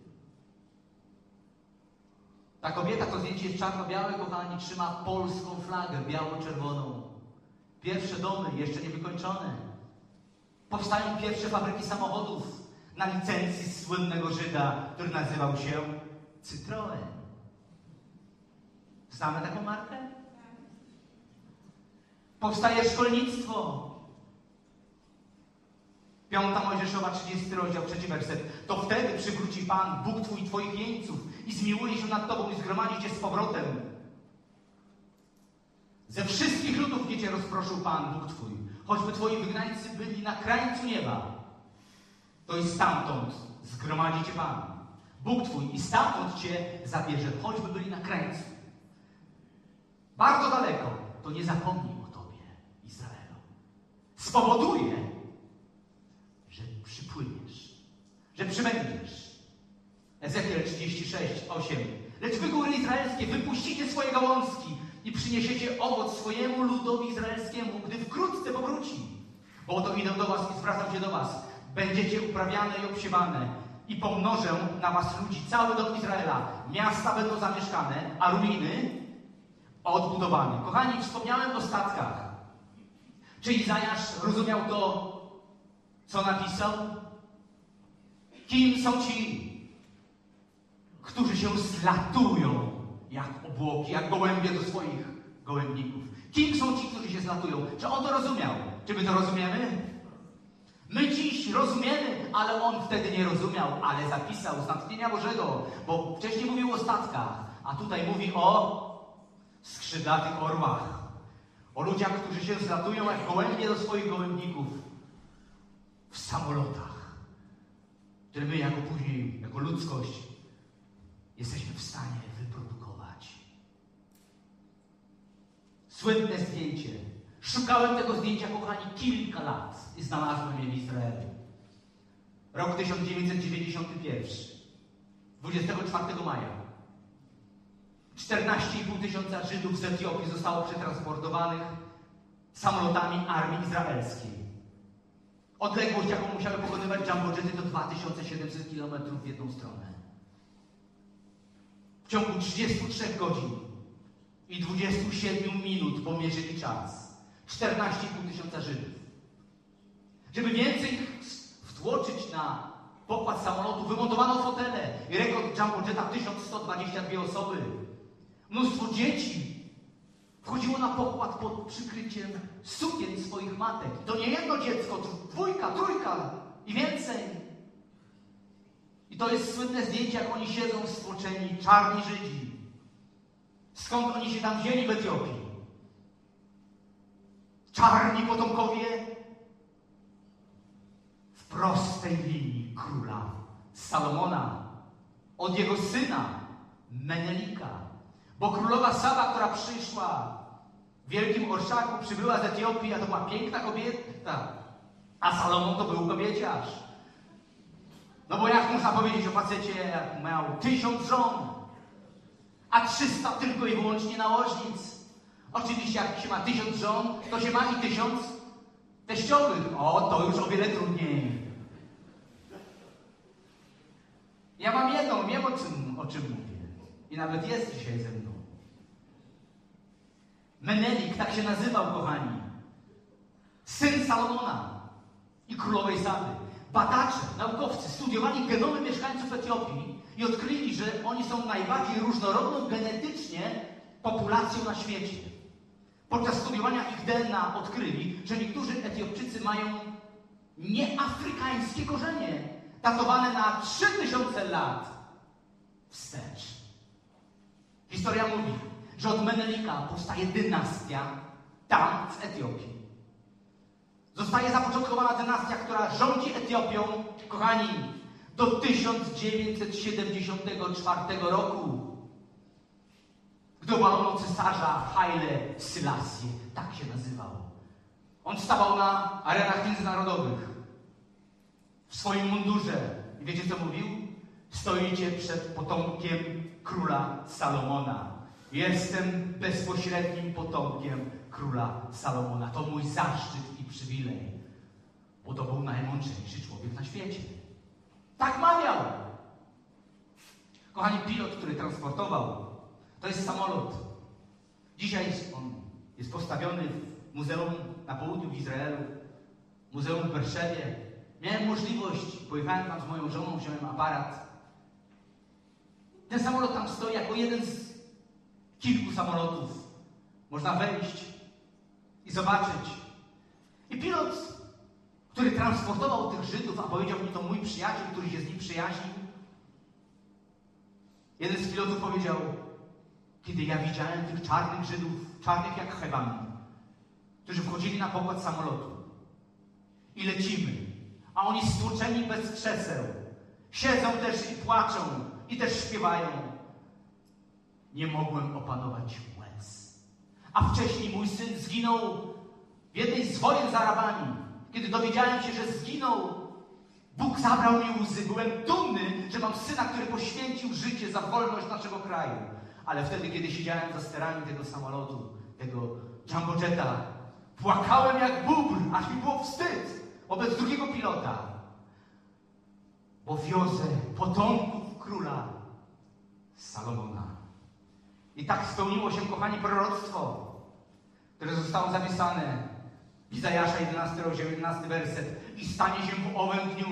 Ta kobieta, to zdjęcie jest czarno-białe, kochani, trzyma polską flagę biało-czerwoną. Pierwsze domy, jeszcze niewykończone. Powstają pierwsze fabryki samochodów na licencji słynnego Żyda, który nazywał się Citroën. Znamy taką markę? Powstaje szkolnictwo. 5 Mojżeszowa, 30 rozdział, 3 werset. To wtedy przywróci Pan, Bóg Twój, Twoich jeńców i zmiłuje się nad Tobą i zgromadzi Cię z powrotem. Ze wszystkich ludów, gdzie Cię rozproszył Pan, Bóg Twój, choćby Twoi wygnańcy byli na krańcu nieba, to i stamtąd zgromadzi Cię Pan, Bóg Twój, i stamtąd Cię zabierze, choćby byli na krańcu. Bardzo daleko, to nie zapomnij o Tobie, Izraelu. Spowoduje, że przypłyniesz, że przybędziesz. Ezechiel 36:8. Lecz wy, góry izraelskie, wypuścicie swoje gałązki i przyniesiecie owoc swojemu ludowi izraelskiemu, gdy wkrótce powróci. Bo oto idę do was i zwracam się do was. Będziecie uprawiane i obsiewane i pomnożę na was ludzi, cały dom Izraela. Miasta będą zamieszkane, a ruiny odbudowane. Kochani, wspomniałem o statkach. Czy Izajasz rozumiał to, co napisał? Kim są ci, którzy się zlatują jak obłoki, jak gołębie do swoich gołębników? Kim są ci, którzy się zlatują? Czy on to rozumiał? Czy my to rozumiemy? My dziś rozumiemy, ale on wtedy nie rozumiał, ale zapisał z natchnienia Bożego, bo wcześniej mówił o statkach, a tutaj mówi o skrzydlatych orłach. O ludziach, którzy się zlatują jak gołębie do swoich gołębników w samolotach, które my jako później, jako ludzkość jesteśmy w stanie wyprodukować. Słynne zdjęcie. Szukałem tego zdjęcia, kochani, kilka lat i znalazłem je w Izraelu. Rok 1991. 24 maja. 14,5 tysiąca Żydów z Etiopii zostało przetransportowanych samolotami armii izraelskiej. Odległość, jaką musiały pokonywać jumbojety, to 2700 km w jedną stronę. W ciągu 33 godzin i 27 minut pomierzyli czas. 14,5 tysiąca Żydów. Żeby więcej ich wtłoczyć na pokład samolotu, wymontowano fotele i rekord jumbojeta 1122 osoby. Mnóstwo dzieci wchodziło na pokład pod przykryciem sukien swoich matek. To nie jedno dziecko, to 2, 3 i więcej. I to jest słynne zdjęcie, jak oni siedzą stłoczeni, czarni Żydzi. Skąd oni się tam wzięli w Etiopii? Czarni potomkowie w prostej linii króla Salomona, od jego syna Menelika. Bo królowa Saba, która przyszła w wielkim orszaku, przybyła z Etiopii, a to była piękna kobieta, a Salomon to był kobieciarz. No bo jak można powiedzieć o facecie, jak miał 1000 żon? a 300 tylko i wyłącznie nałożnic. Oczywiście jak się ma 1000 żon, to się ma i 1000 teściowych. O, to już o wiele trudniej. Ja mam jedną, wiem o czym mówię. I nawet jest dzisiaj ze mną. Menelik, tak się nazywał, kochani. Syn Salomona i królowej Sady. Badacze, naukowcy studiowali genomy mieszkańców Etiopii i odkryli, że oni są najbardziej różnorodną genetycznie populacją na świecie. Podczas studiowania ich DNA odkryli, że niektórzy Etiopczycy mają nieafrykańskie korzenie, datowane na 3000 lat wstecz. Historia mówi, że od Menelika powstaje dynastia tam w Etiopii. Zostaje zapoczątkowana dynastia, która rządzi Etiopią, kochani, do 1974 roku, gdy obalono cesarza Haile Selassie, tak się nazywał. On stawał na arenach międzynarodowych w swoim mundurze. I wiecie, co mówił? Stoicie przed potomkiem króla Salomona. Jestem bezpośrednim potomkiem króla Salomona. To mój zaszczyt i przywilej, bo to był najmądrzejszy człowiek na świecie. Tak mawiał. Kochani, pilot, który transportował, to jest samolot. Dzisiaj on jest postawiony w muzeum na południu w Izraelu, muzeum w Berszewie. Miałem możliwość, pojechałem tam z moją żoną, wziąłem aparat. Ten samolot tam stoi jako jeden z kilku samolotów. Można wejść i zobaczyć. I pilot, który transportował tych Żydów, a powiedział mi to mój przyjaciel, który się z nim przyjaźnił, jeden z pilotów powiedział: kiedy ja widziałem tych czarnych Żydów, czarnych jak heban, którzy wchodzili na pokład samolotu i lecimy, a oni stłoczeni bez krzeseł, siedzą też i płaczą i też śpiewają, nie mogłem opanować łez. A wcześniej mój syn zginął w jednej z wojen z Arabami. Kiedy dowiedziałem się, że zginął, Bóg zabrał mi łzy. Byłem dumny, że mam syna, który poświęcił życie za wolność naszego kraju. Ale wtedy, kiedy siedziałem za sterami tego samolotu, tego jumbojeta, płakałem jak bóbr, aż mi było wstyd wobec drugiego pilota. Bo wiozę potomków króla Salomona. I tak spełniło się, kochani, proroctwo, które zostało zapisane w Izajasza 11 rozdział 11 werset. I stanie się w owym dniu,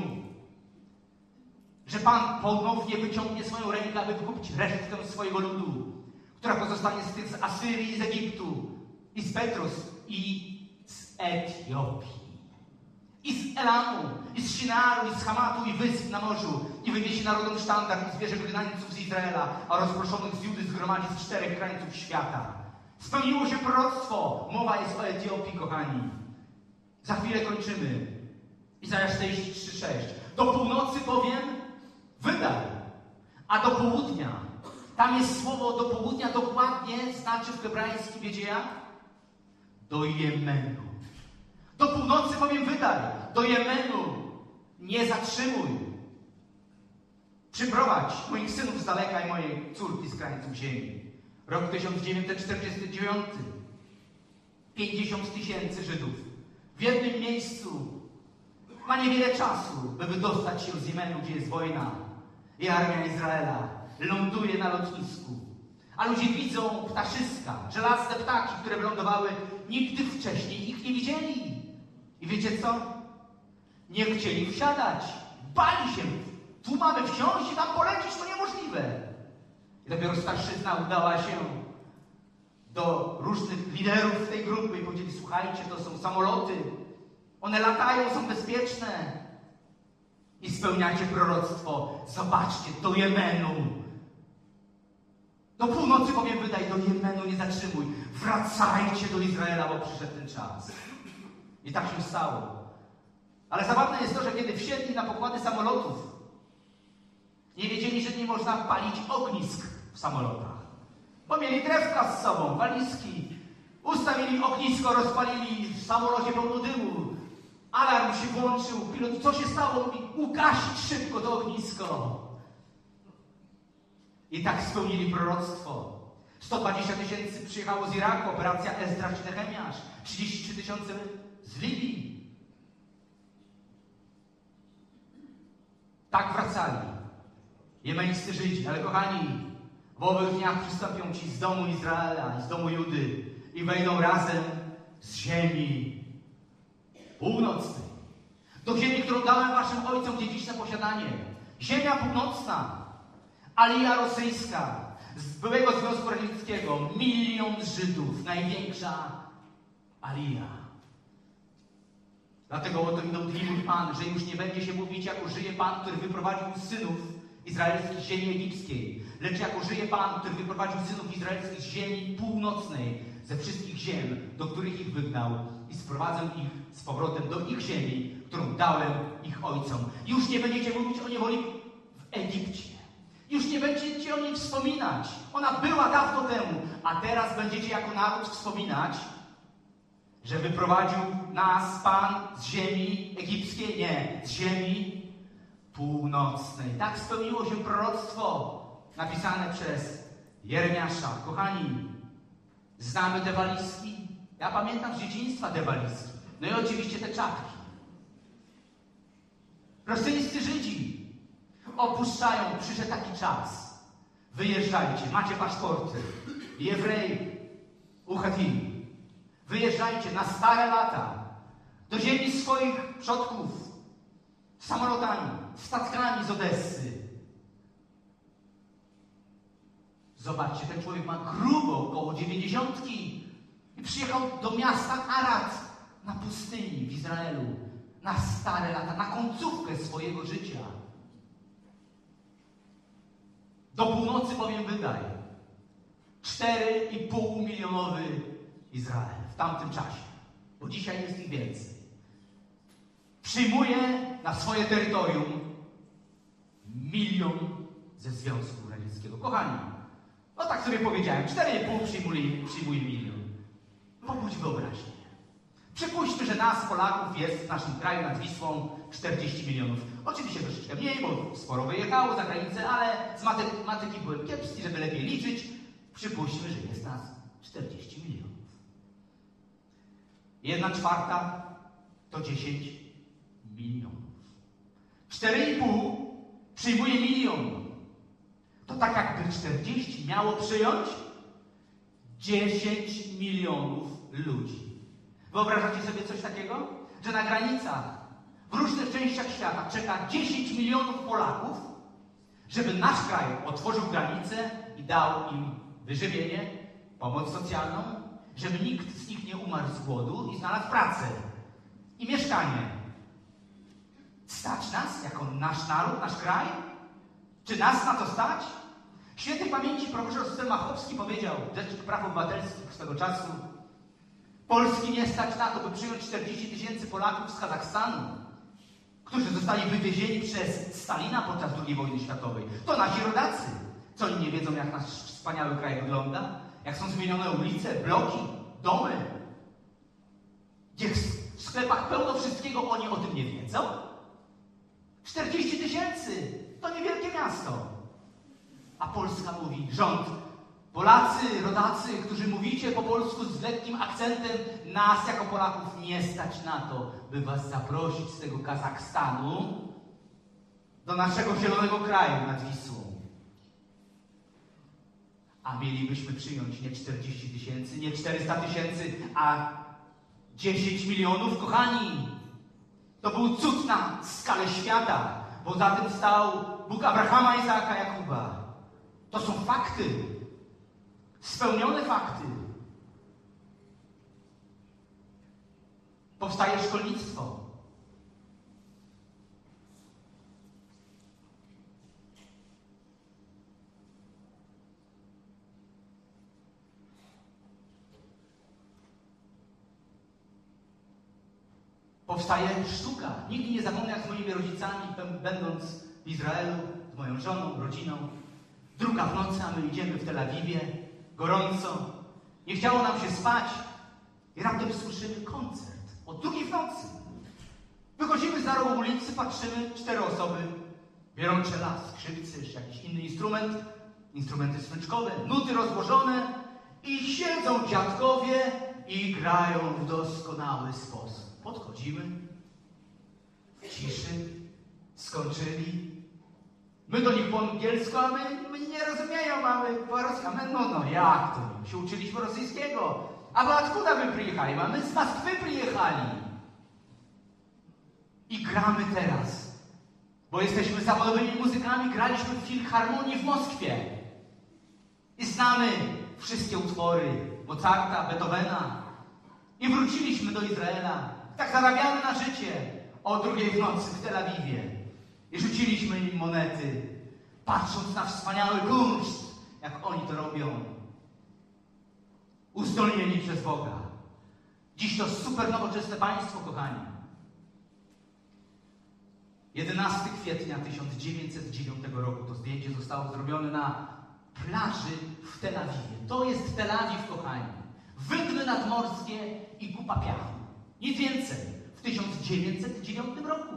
że Pan ponownie wyciągnie swoją rękę, aby wykupić resztkę swojego ludu, która pozostanie z tych z Asyrii, z Egiptu, i z Petros, i z Etiopii, i z Elamu, i z Sinaru, i z Hamatu, i wysp na morzu, i wywiesi narodom sztandar, i zbierze wygnańców z Izraela, a rozproszonych z Judy zgromadzi z 4 krańców świata. Spełniło się proroctwo. Mowa jest o Etiopii, kochani. Za chwilę kończymy. Izajasz 43:6. Do północy bowiem wydaj, a do południa. Tam jest słowo do południa, dokładnie znaczy w hebrajskim, wiecie jak? Do Jemenu. Do północy bowiem wydaj, do Jemenu. Nie zatrzymuj. Przyprowadź moich synów z daleka i moje córki z krańców ziemi. Rok 1949. 50 000 Żydów w jednym miejscu ma niewiele czasu, by wydostać się z Jemenu, gdzie jest wojna, i armia Izraela ląduje na lotnisku. A ludzie widzą ptaszyska, żelazne ptaki, które wylądowały, nigdy wcześniej ich nie widzieli. I wiecie co? Nie chcieli wsiadać. Bali się. Tu mamy wsiąść i tam polecieć, to niemożliwe. I dopiero starszyzna udała się do różnych liderów tej grupy i powiedzieli: słuchajcie, to są samoloty. One latają, są bezpieczne. I spełniacie proroctwo. Zobaczcie, do Jemenu. Do północy bowiem wydaj, do Jemenu nie zatrzymuj. Wracajcie do Izraela, bo przyszedł ten czas. I tak się stało. Ale zabawne jest to, że kiedy wsiedli na pokłady samolotów, nie wiedzieli, że nie można palić ognisk w samolotach. Bo mieli drewka z sobą, walizki. Ustawili ognisko, rozpalili w samolocie pełno dymu. Alarm się włączył. Pilot, co się stało? Mówi: ugasić szybko to ognisko. I tak spełnili proroctwo. 120 000 przyjechało z Iraku, operacja Ezdrasz czy Nehemiasz. 33 000 z Libii. Tak wracali jemeńscy Żydzi. Ale kochani, w owych dniach przystąpią ci z domu Izraela i z domu Judy i wejdą razem z ziemi północnej. Do ziemi, którą dałem waszym ojcom dziedziczne posiadanie. Ziemia północna, Alija rosyjska, z byłego Związku Radzieckiego, 1 000 000 Żydów, największa Alija. Dlatego oto idą dni, mówi Pan, że już nie będzie się mówić, jak użyje Pan, który wyprowadził synów izraelskich z ziemi egipskiej, lecz jak użyje Pan, który wyprowadził synów izraelskich z ziemi północnej, ze wszystkich ziem, do których ich wygnał i sprowadzę ich z powrotem do ich ziemi, którą dałem ich ojcom. Już nie będziecie mówić o niewoli w Egipcie. Już nie będziecie o niej wspominać. Ona była dawno temu, a teraz będziecie jako naród wspominać, że wyprowadził nas Pan z ziemi egipskiej, nie, z ziemi północnej. Tak spełniło się proroctwo napisane przez Jeremiasza. Kochani, znamy te walizki? Ja pamiętam z dzieciństwa te walizki. No i oczywiście te czapki. Rosyjscy Żydzi opuszczają, przyszedł taki czas. Wyjeżdżajcie, macie paszporty. Jewrej, Uchatim. Wyjeżdżajcie na stare lata do ziemi swoich przodków samolotami, statkami z Odessy. Zobaczcie, ten człowiek ma grubo około 90 i przyjechał do miasta Arad na pustyni w Izraelu na stare lata, na końcówkę swojego życia. Do północy bowiem wydaje 4,5 milionowy Izrael w tamtym czasie, bo dzisiaj jest ich więcej. Przyjmuje na swoje terytorium 1 000 000 ze Związku Radzieckiego. Kochani, no tak sobie powiedziałem, 4,5 przyjmuje 1 000 000. Pobudź wyobraźnię. Przypuśćmy, że nas, Polaków, jest w naszym kraju nad Wisłą 40 milionów. Oczywiście troszeczkę mniej, bo sporo wyjechało za granicę, ale z matematyki byłem kiepski, żeby lepiej liczyć. Przypuśćmy, że jest nas 40 milionów. 1/4 to 10 milionów. 4,5 przyjmuje 1 000 000. To tak jakby 40 miało przyjąć 10 milionów ludzi. Wyobrażacie sobie coś takiego? Że na granicach w różnych częściach świata czeka 10 milionów Polaków, żeby nasz kraj otworzył granice i dał im wyżywienie, pomoc socjalną, żeby nikt z nich nie umarł z głodu i znalazł pracę i mieszkanie. Stać nas jako nasz naród, nasz kraj? Czy nas na to stać? Świętej pamięci profesor Stelmachowski powiedział, Rzecznik Praw Obywatelskich swego czasu, Polski nie stać na to, by przyjąć 40 000 Polaków z Kazachstanu, którzy zostali wywiezieni przez Stalina podczas II wojny światowej. To nasi rodacy. Co oni nie wiedzą, jak nasz wspaniały kraj wygląda? Jak są zmienione ulice, bloki, domy? Gdzie w sklepach pełno wszystkiego, oni o tym nie wiedzą? 40 000 to niewielkie miasto. A Polska mówi, rząd, Polacy, rodacy, którzy mówicie po polsku z lekkim akcentem, nas jako Polaków nie stać na to, by was zaprosić z tego Kazachstanu do naszego zielonego kraju nad Wisłą. A mielibyśmy przyjąć nie 40 000, nie 400 000, a 10 milionów, kochani. To był cud na skalę świata, bo za tym stał Bóg Abrahama, Izaaka, Jakuba. To są fakty. Spełnione fakty. Powstaje szkolnictwo. Powstaje sztuka. Nigdy nie zapomnę, jak z moimi rodzicami, będąc w Izraelu, z moją żoną, rodziną, 2 w nocy, a my idziemy w Tel Awiwie, gorąco, nie chciało nam się spać i raptem słyszymy koncert o 2 w nocy. Wychodzimy za rogu ulicy, patrzymy, 4 osoby, biorą czela, skrzypce, czy jakiś inny instrument instrumenty smyczkowe, nuty rozłożone i siedzą dziadkowie i grają w doskonały sposób. Podchodzimy, w ciszy, skończyli. My do nich po angielsku, a my nie rozumieją, mamy po rosyjsku. A my, no jak to? My się uczyliśmy rosyjskiego. A wy odkuda my przyjechali? A my z Moskwy przyjechali. I gramy teraz. Bo jesteśmy zawodowymi muzykami, graliśmy w Filharmonii w Moskwie. I znamy wszystkie utwory Mozarta, Beethovena. I wróciliśmy do Izraela. Tak zarabiamy na życie. O 2:00 w nocy w Tel Awiwie. I rzuciliśmy im monety, patrząc na wspaniały kunszt, jak oni to robią. Uzdolnieni przez Boga. Dziś to super nowoczesne państwo, kochani. 11 kwietnia 1909 roku to zdjęcie zostało zrobione na plaży w Tel Awiwie. To jest Tel Awiw, kochani. Wydmy nadmorskie i kupa piachu. Nic więcej. W 1909 roku.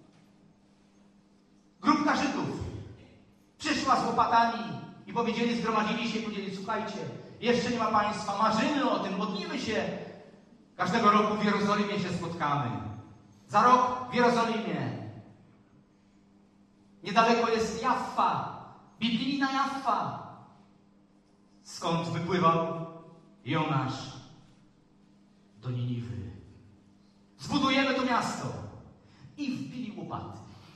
Grupka Żydów przyszła z łopatami i zgromadzili się i powiedzieli, słuchajcie, jeszcze nie ma państwa, marzymy o tym, modlimy się. Każdego roku w Jerozolimie się spotkamy. Za rok w Jerozolimie. Niedaleko jest Jaffa, biblijna Jaffa, skąd wypływał Jonasz do Niniwy. Zbudujemy to miasto. I wbili łopaty.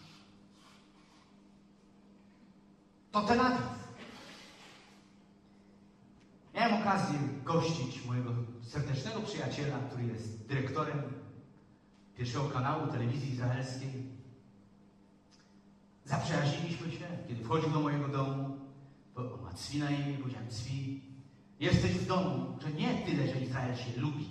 To Tel Awiw. Miałem okazję gościć mojego serdecznego przyjaciela, który jest dyrektorem pierwszego kanału telewizji izraelskiej. Zaprzyjaźniliśmy się, kiedy wchodził do mojego domu. Bo ma Cwi na imię, powiedziałem, Cwi, jesteś w domu, że nie tyle, że Izrael się lubi,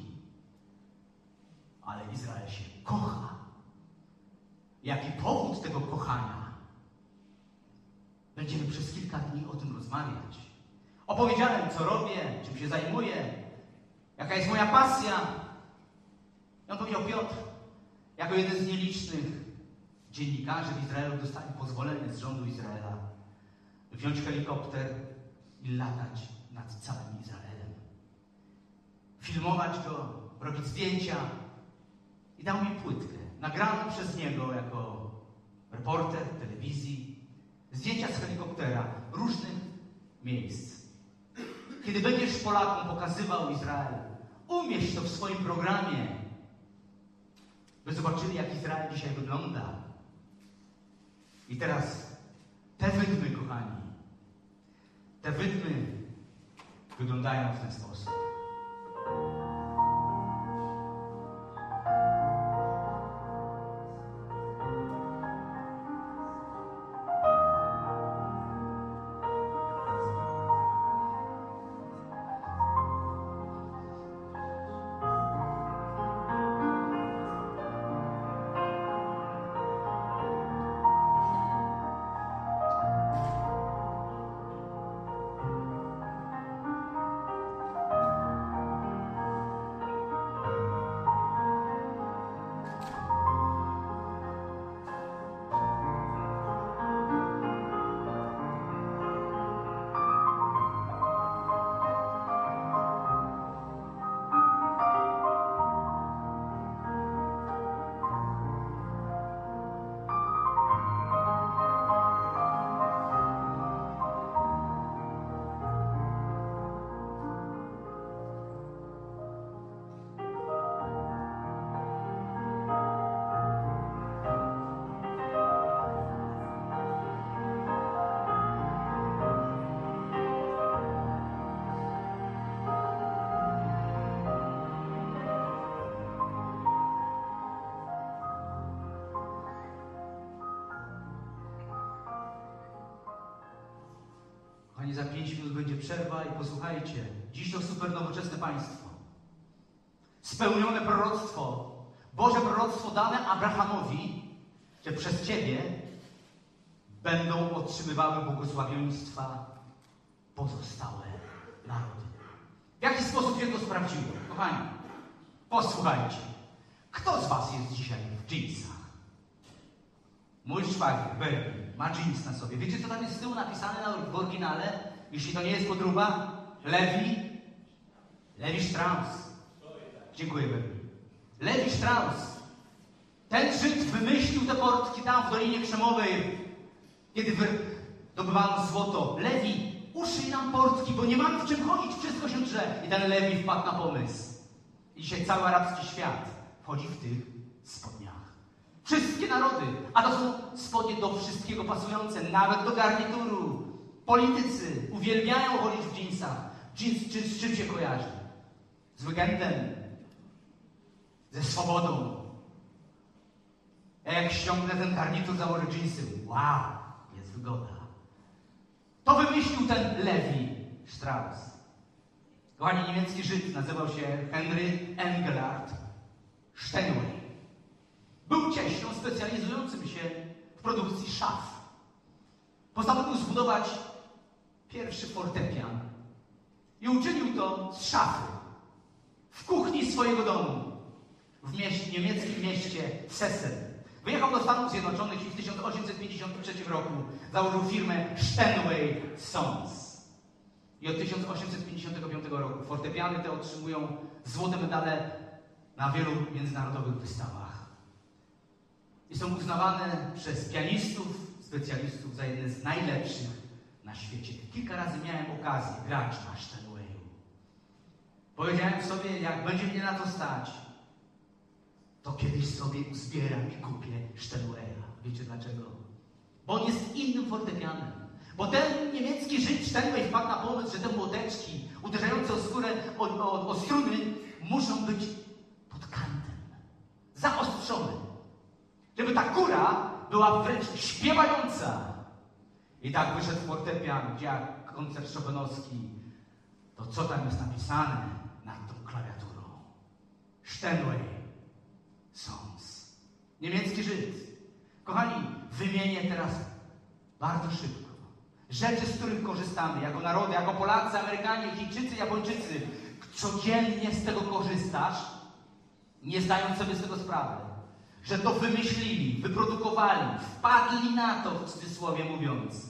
ale Izrael się kocha. Jaki powód tego kochania? Będziemy przez kilka dni o tym rozmawiać. Opowiedziałem, co robię, czym się zajmuję, jaka jest moja pasja. I on powiedział, Piotr, jako jeden z nielicznych dziennikarzy w Izraelu dostałem pozwolenie z rządu Izraela wziąć helikopter i latać nad całym Izraelem. Filmować go, robić zdjęcia. I dał mi płytkę, nagraną przez niego jako reporter telewizji, zdjęcia z helikoptera różnych miejsc. Kiedy będziesz Polakom pokazywał Izrael, umieść to w swoim programie, by zobaczyli, jak Izrael dzisiaj wygląda. I teraz te wydmy, kochani, te wydmy wyglądają w ten sposób. Kochani, za 5 minut będzie przerwa i posłuchajcie. Dziś to super nowoczesne państwo. Spełnione proroctwo. Boże proroctwo dane Abrahamowi, że przez Ciebie będą otrzymywały błogosławieństwa pozostałe narody. W jaki sposób się to sprawdziło? Kochani, posłuchajcie. Kto z Was jest dzisiaj w dżinsach? Mój szwagier, Bernie, ma dżins na sobie. Wiecie, co tam jest z tyłu napisane w oryginale? Jeśli to nie jest podróba, Levi Strauss. Dziękuję bardzo. Levi Strauss. Ten Żyd wymyślił te portki tam w Dolinie Krzemowej, kiedy dobywano złoto. Lewi, uszyj nam portki, bo nie mamy w czym chodzić, wszystko się drze. I ten Lewi wpadł na pomysł. I dzisiaj cały arabski świat wchodzi w tych spodniach. Wszystkie narody, a to są spodnie do wszystkiego pasujące, nawet do garnituru. Politycy uwielbiają chodzić w dżinsach. Dżins z czym się kojarzy? Z weekendem, ze swobodą. A jak ściągnę ten garnitur, założę dżinsy. Wow, jest wygoda. To wymyślił ten Levi Strauss. Kochani, niemiecki Żyd nazywał się Henry Engelhard Steinway. Był cieślą specjalizującym się w produkcji szaf. Postanowił zbudować pierwszy fortepian i uczynił to z szafy w kuchni swojego domu w niemieckim mieście Sessen. Wyjechał do Stanów Zjednoczonych i w 1853 roku założył firmę Steinway Sons. I od 1855 roku fortepiany te otrzymują złote medale na wielu międzynarodowych wystawach. I są uznawane przez pianistów, specjalistów za jedne z najlepszych na świecie. Kilka razy miałem okazję grać na Steinwayu. Powiedziałem sobie, jak będzie mnie na to stać, to kiedyś sobie uzbieram i kupię Steinwaya. Wiecie dlaczego? Bo on jest innym fortepianem. Bo ten niemiecki Żyd Steinway wpadł na pomysł, że te młoteczki uderzające o skórę, o struny muszą być pod kantem. Zaostrzone. Żeby ta kura była wręcz śpiewająca. I tak wyszedł fortepian, gdzie jak koncert Chopinowski, to co tam jest napisane nad tą klawiaturą? Steinway Sons. Niemiecki Żyd. Kochani, wymienię teraz bardzo szybko rzeczy, z których korzystamy jako narody, jako Polacy, Amerykanie, Chińczycy, Japończycy. Codziennie z tego korzystasz, nie zdając sobie z tego sprawy, że to wymyślili, wyprodukowali, wpadli na to, w cudzysłowie mówiąc,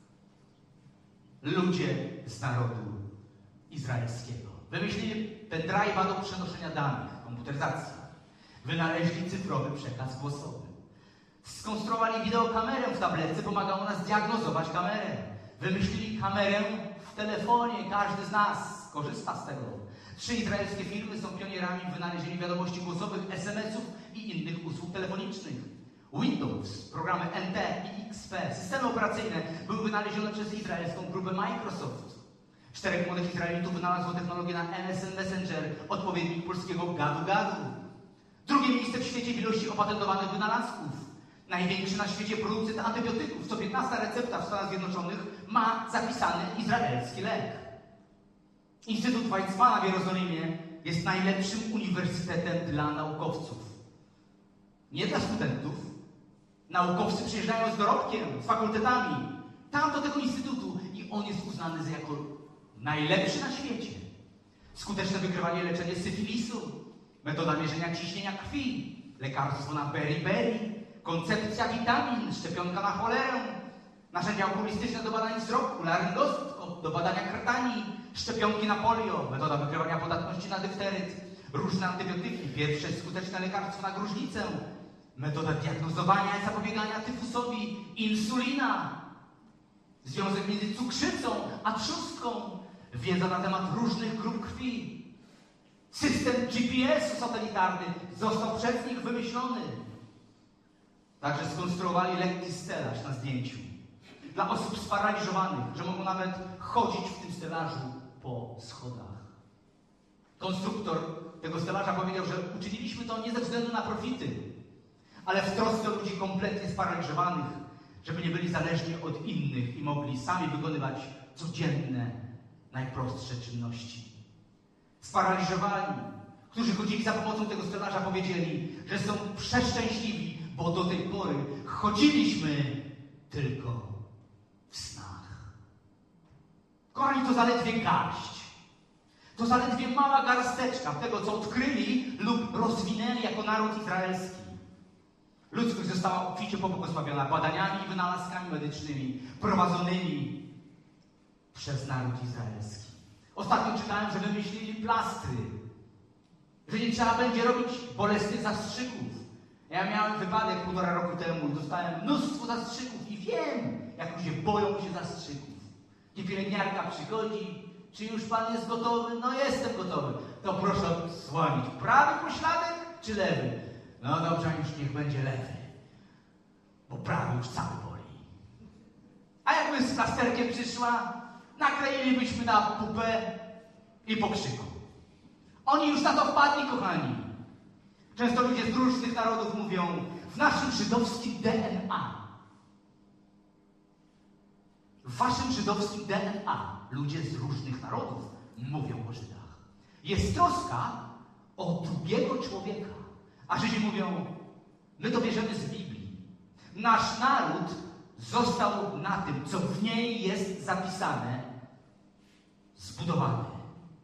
ludzie z narodu izraelskiego. Wymyślili pendrive'a do przenoszenia danych, komputeryzacji. Wynaleźli cyfrowy przekaz głosowy. Skonstruowali wideokamerę w tabletce, pomagało nas diagnozować kamerę. Wymyślili kamerę w telefonie, każdy z nas korzysta z tego. 3 izraelskie firmy są pionierami w wynalezieniu wiadomości głosowych, SMS-ów i innych usług telefonicznych. Windows, programy NT i XP, systemy operacyjne były wynalezione przez izraelską grupę Microsoft. 4 młodych Izraelitów wynalazło technologię na MSN Messenger, odpowiednik polskiego gadu-gadu. Drugie miejsce w świecie w ilości opatentowanych wynalazków. Największy na świecie producent antybiotyków. Co 15 recepta w Stanach Zjednoczonych ma zapisany izraelski lek. Instytut Weizmana w Jerozolimie jest najlepszym uniwersytetem dla naukowców. Nie dla studentów. Naukowcy przyjeżdżają z dorobkiem, z fakultetami. Tam do tego instytutu i on jest uznany za jako najlepszy na świecie. Skuteczne wykrywanie i leczenie syfilisu, metoda mierzenia ciśnienia krwi, lekarstwo na beriberi, koncepcja witamin, szczepionka na cholerę, narzędzia okulistyczne do badań wzroku, laryngoskop do badania krtani, szczepionki na polio, metoda wykrywania podatności na difteryt, różne antybiotyki, pierwsze skuteczne lekarstwo na gruźlicę, metoda diagnozowania i zapobiegania tyfusowi, insulina, związek między cukrzycą a trzustką, wiedza na temat różnych grup krwi, system GPS-u satelitarny został przez nich wymyślony. Także skonstruowali lekki stelaż na zdjęciu dla osób sparaliżowanych, że mogą nawet chodzić w tym stelażu po schodach. Konstruktor tego stelaża powiedział, że uczyniliśmy to nie ze względu na profity, ale w trosce o ludzi kompletnie sparaliżowanych, żeby nie byli zależni od innych i mogli sami wykonywać codzienne, najprostsze czynności. Sparaliżowani, którzy chodzili za pomocą tego stelaża, powiedzieli, że są przeszczęśliwi, bo do tej pory chodziliśmy tylko w snach. Kochani, to zaledwie garść. To zaledwie mała garsteczka tego, co odkryli lub rozwinęli jako naród izraelski. Ludzkość została obficie pobłogosławiona badaniami i wynalazkami medycznymi prowadzonymi przez naród izraelski. Ostatnio czytałem, że wymyślili plastry, że nie trzeba będzie robić bolesnych zastrzyków. Ja miałem wypadek 1,5 roku temu i dostałem mnóstwo zastrzyków i wiem, jak ludzie boją się zastrzyków. I pielęgniarka przychodzi, czy już pan jest gotowy? No jestem gotowy. To proszę odsłonić prawy pośladek czy lewy? No dobrze, już niech będzie lewy, bo prawy już cały boli. A jakby z plasterkiem przyszła, nakleilibyśmy na pupę i po krzyku. Oni już na to wpadli, kochani. Często ludzie z różnych narodów mówią, w naszym żydowskim DNA. W waszym żydowskim DNA ludzie z różnych narodów mówią o Żydach. Jest troska o drugiego człowieka. A Żydzi mówią, my to bierzemy z Biblii. Nasz naród został na tym, co w niej jest zapisane, zbudowany.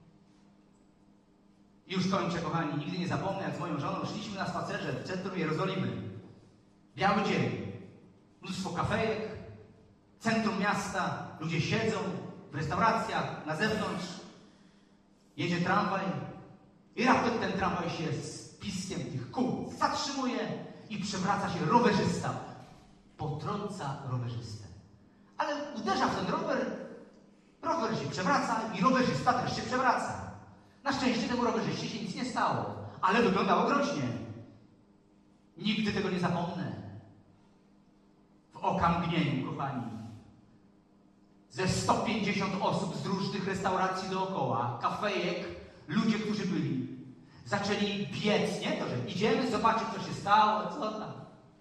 I już kończę, kochani. Nigdy nie zapomnę, jak z moją żoną szliśmy na spacerze w centrum Jerozolimy. Biały dzień. Mnóstwo kafejek. Centrum miasta. Ludzie siedzą w restauracjach, na zewnątrz. Jedzie tramwaj. I raptem ten tramwaj się z piskiem tych kół zatrzymuje i przewraca się rowerzysta. Potrąca rowerzystę. Ale uderza w ten rower. Rower się przewraca i rowerzysta też się przewraca. Na szczęście temu rowerzyście się nic nie stało, ale wyglądało groźnie. Nigdy tego nie zapomnę. W okamgnieniu, kochani, ze 150 osób z różnych restauracji dookoła, kafejek, ludzie, którzy byli, zaczęli biec, nie to, że idziemy zobaczyć, co się stało, co tam.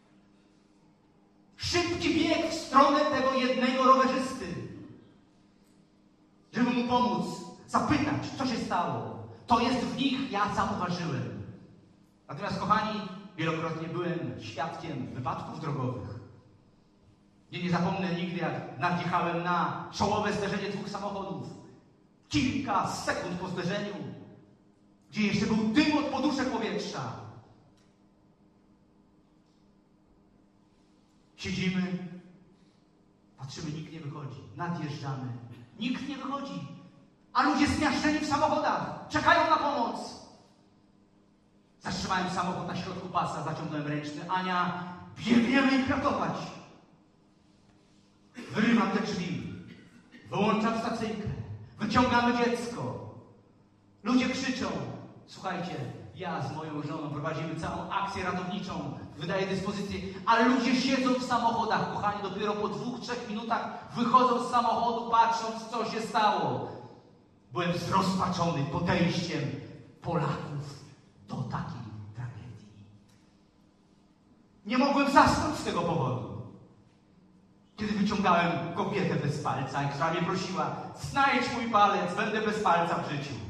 Szybki bieg w stronę tego jednego rowerzysty, żeby mu pomóc, zapytać, co się stało. To jest w nich, ja zauważyłem. Natomiast, kochani, wielokrotnie byłem świadkiem wypadków drogowych. Nie zapomnę nigdy, jak nadjechałem na czołowe zderzenie 2 samochodów. Kilka sekund po zderzeniu, gdzie jeszcze był dym od poduszek powietrza. Siedzimy, patrzymy, nikt nie wychodzi. Nadjeżdżamy, nikt nie wychodzi. A ludzie zmiażdżeni w samochodach czekają na pomoc. Zatrzymałem samochód na środku pasa, zaciągnąłem ręczny. Ania, biegniemy ich ratować. Wyrywam te drzwi, wyłączam stacyjkę, wyciągamy dziecko. Ludzie krzyczą. Słuchajcie, ja z moją żoną prowadzimy całą akcję ratowniczą, wydaję dyspozycję, ale ludzie siedzą w samochodach, kochani, dopiero po 2-3 minutach wychodzą z samochodu, patrząc, co się stało. Byłem zrozpaczony podejściem Polaków do takiej tragedii. Nie mogłem zasnąć z tego powodu. Kiedy wyciągałem kobietę bez palca, która mnie prosiła, znajdź mój palec, będę bez palca w życiu.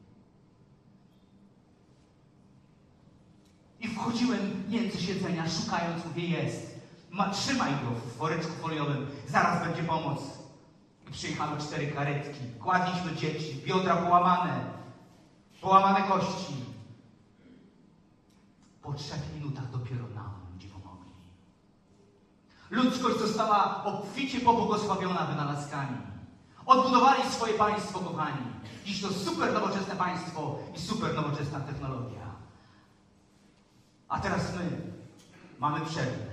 I wchodziłem między siedzenia, szukając, mówię, jest. Trzymaj go w woreczku foliowym, zaraz będzie pomoc. I przyjechały 4 karetki, kładliśmy dzieci, biodra połamane kości. Po 3 minutach dopiero nam ludzie pomogli. Ludzkość została obficie pobłogosławiona wynalazkami. Odbudowali swoje państwo, kochani. Dziś to super nowoczesne państwo i super nowoczesna technologia. A teraz my mamy przerwę.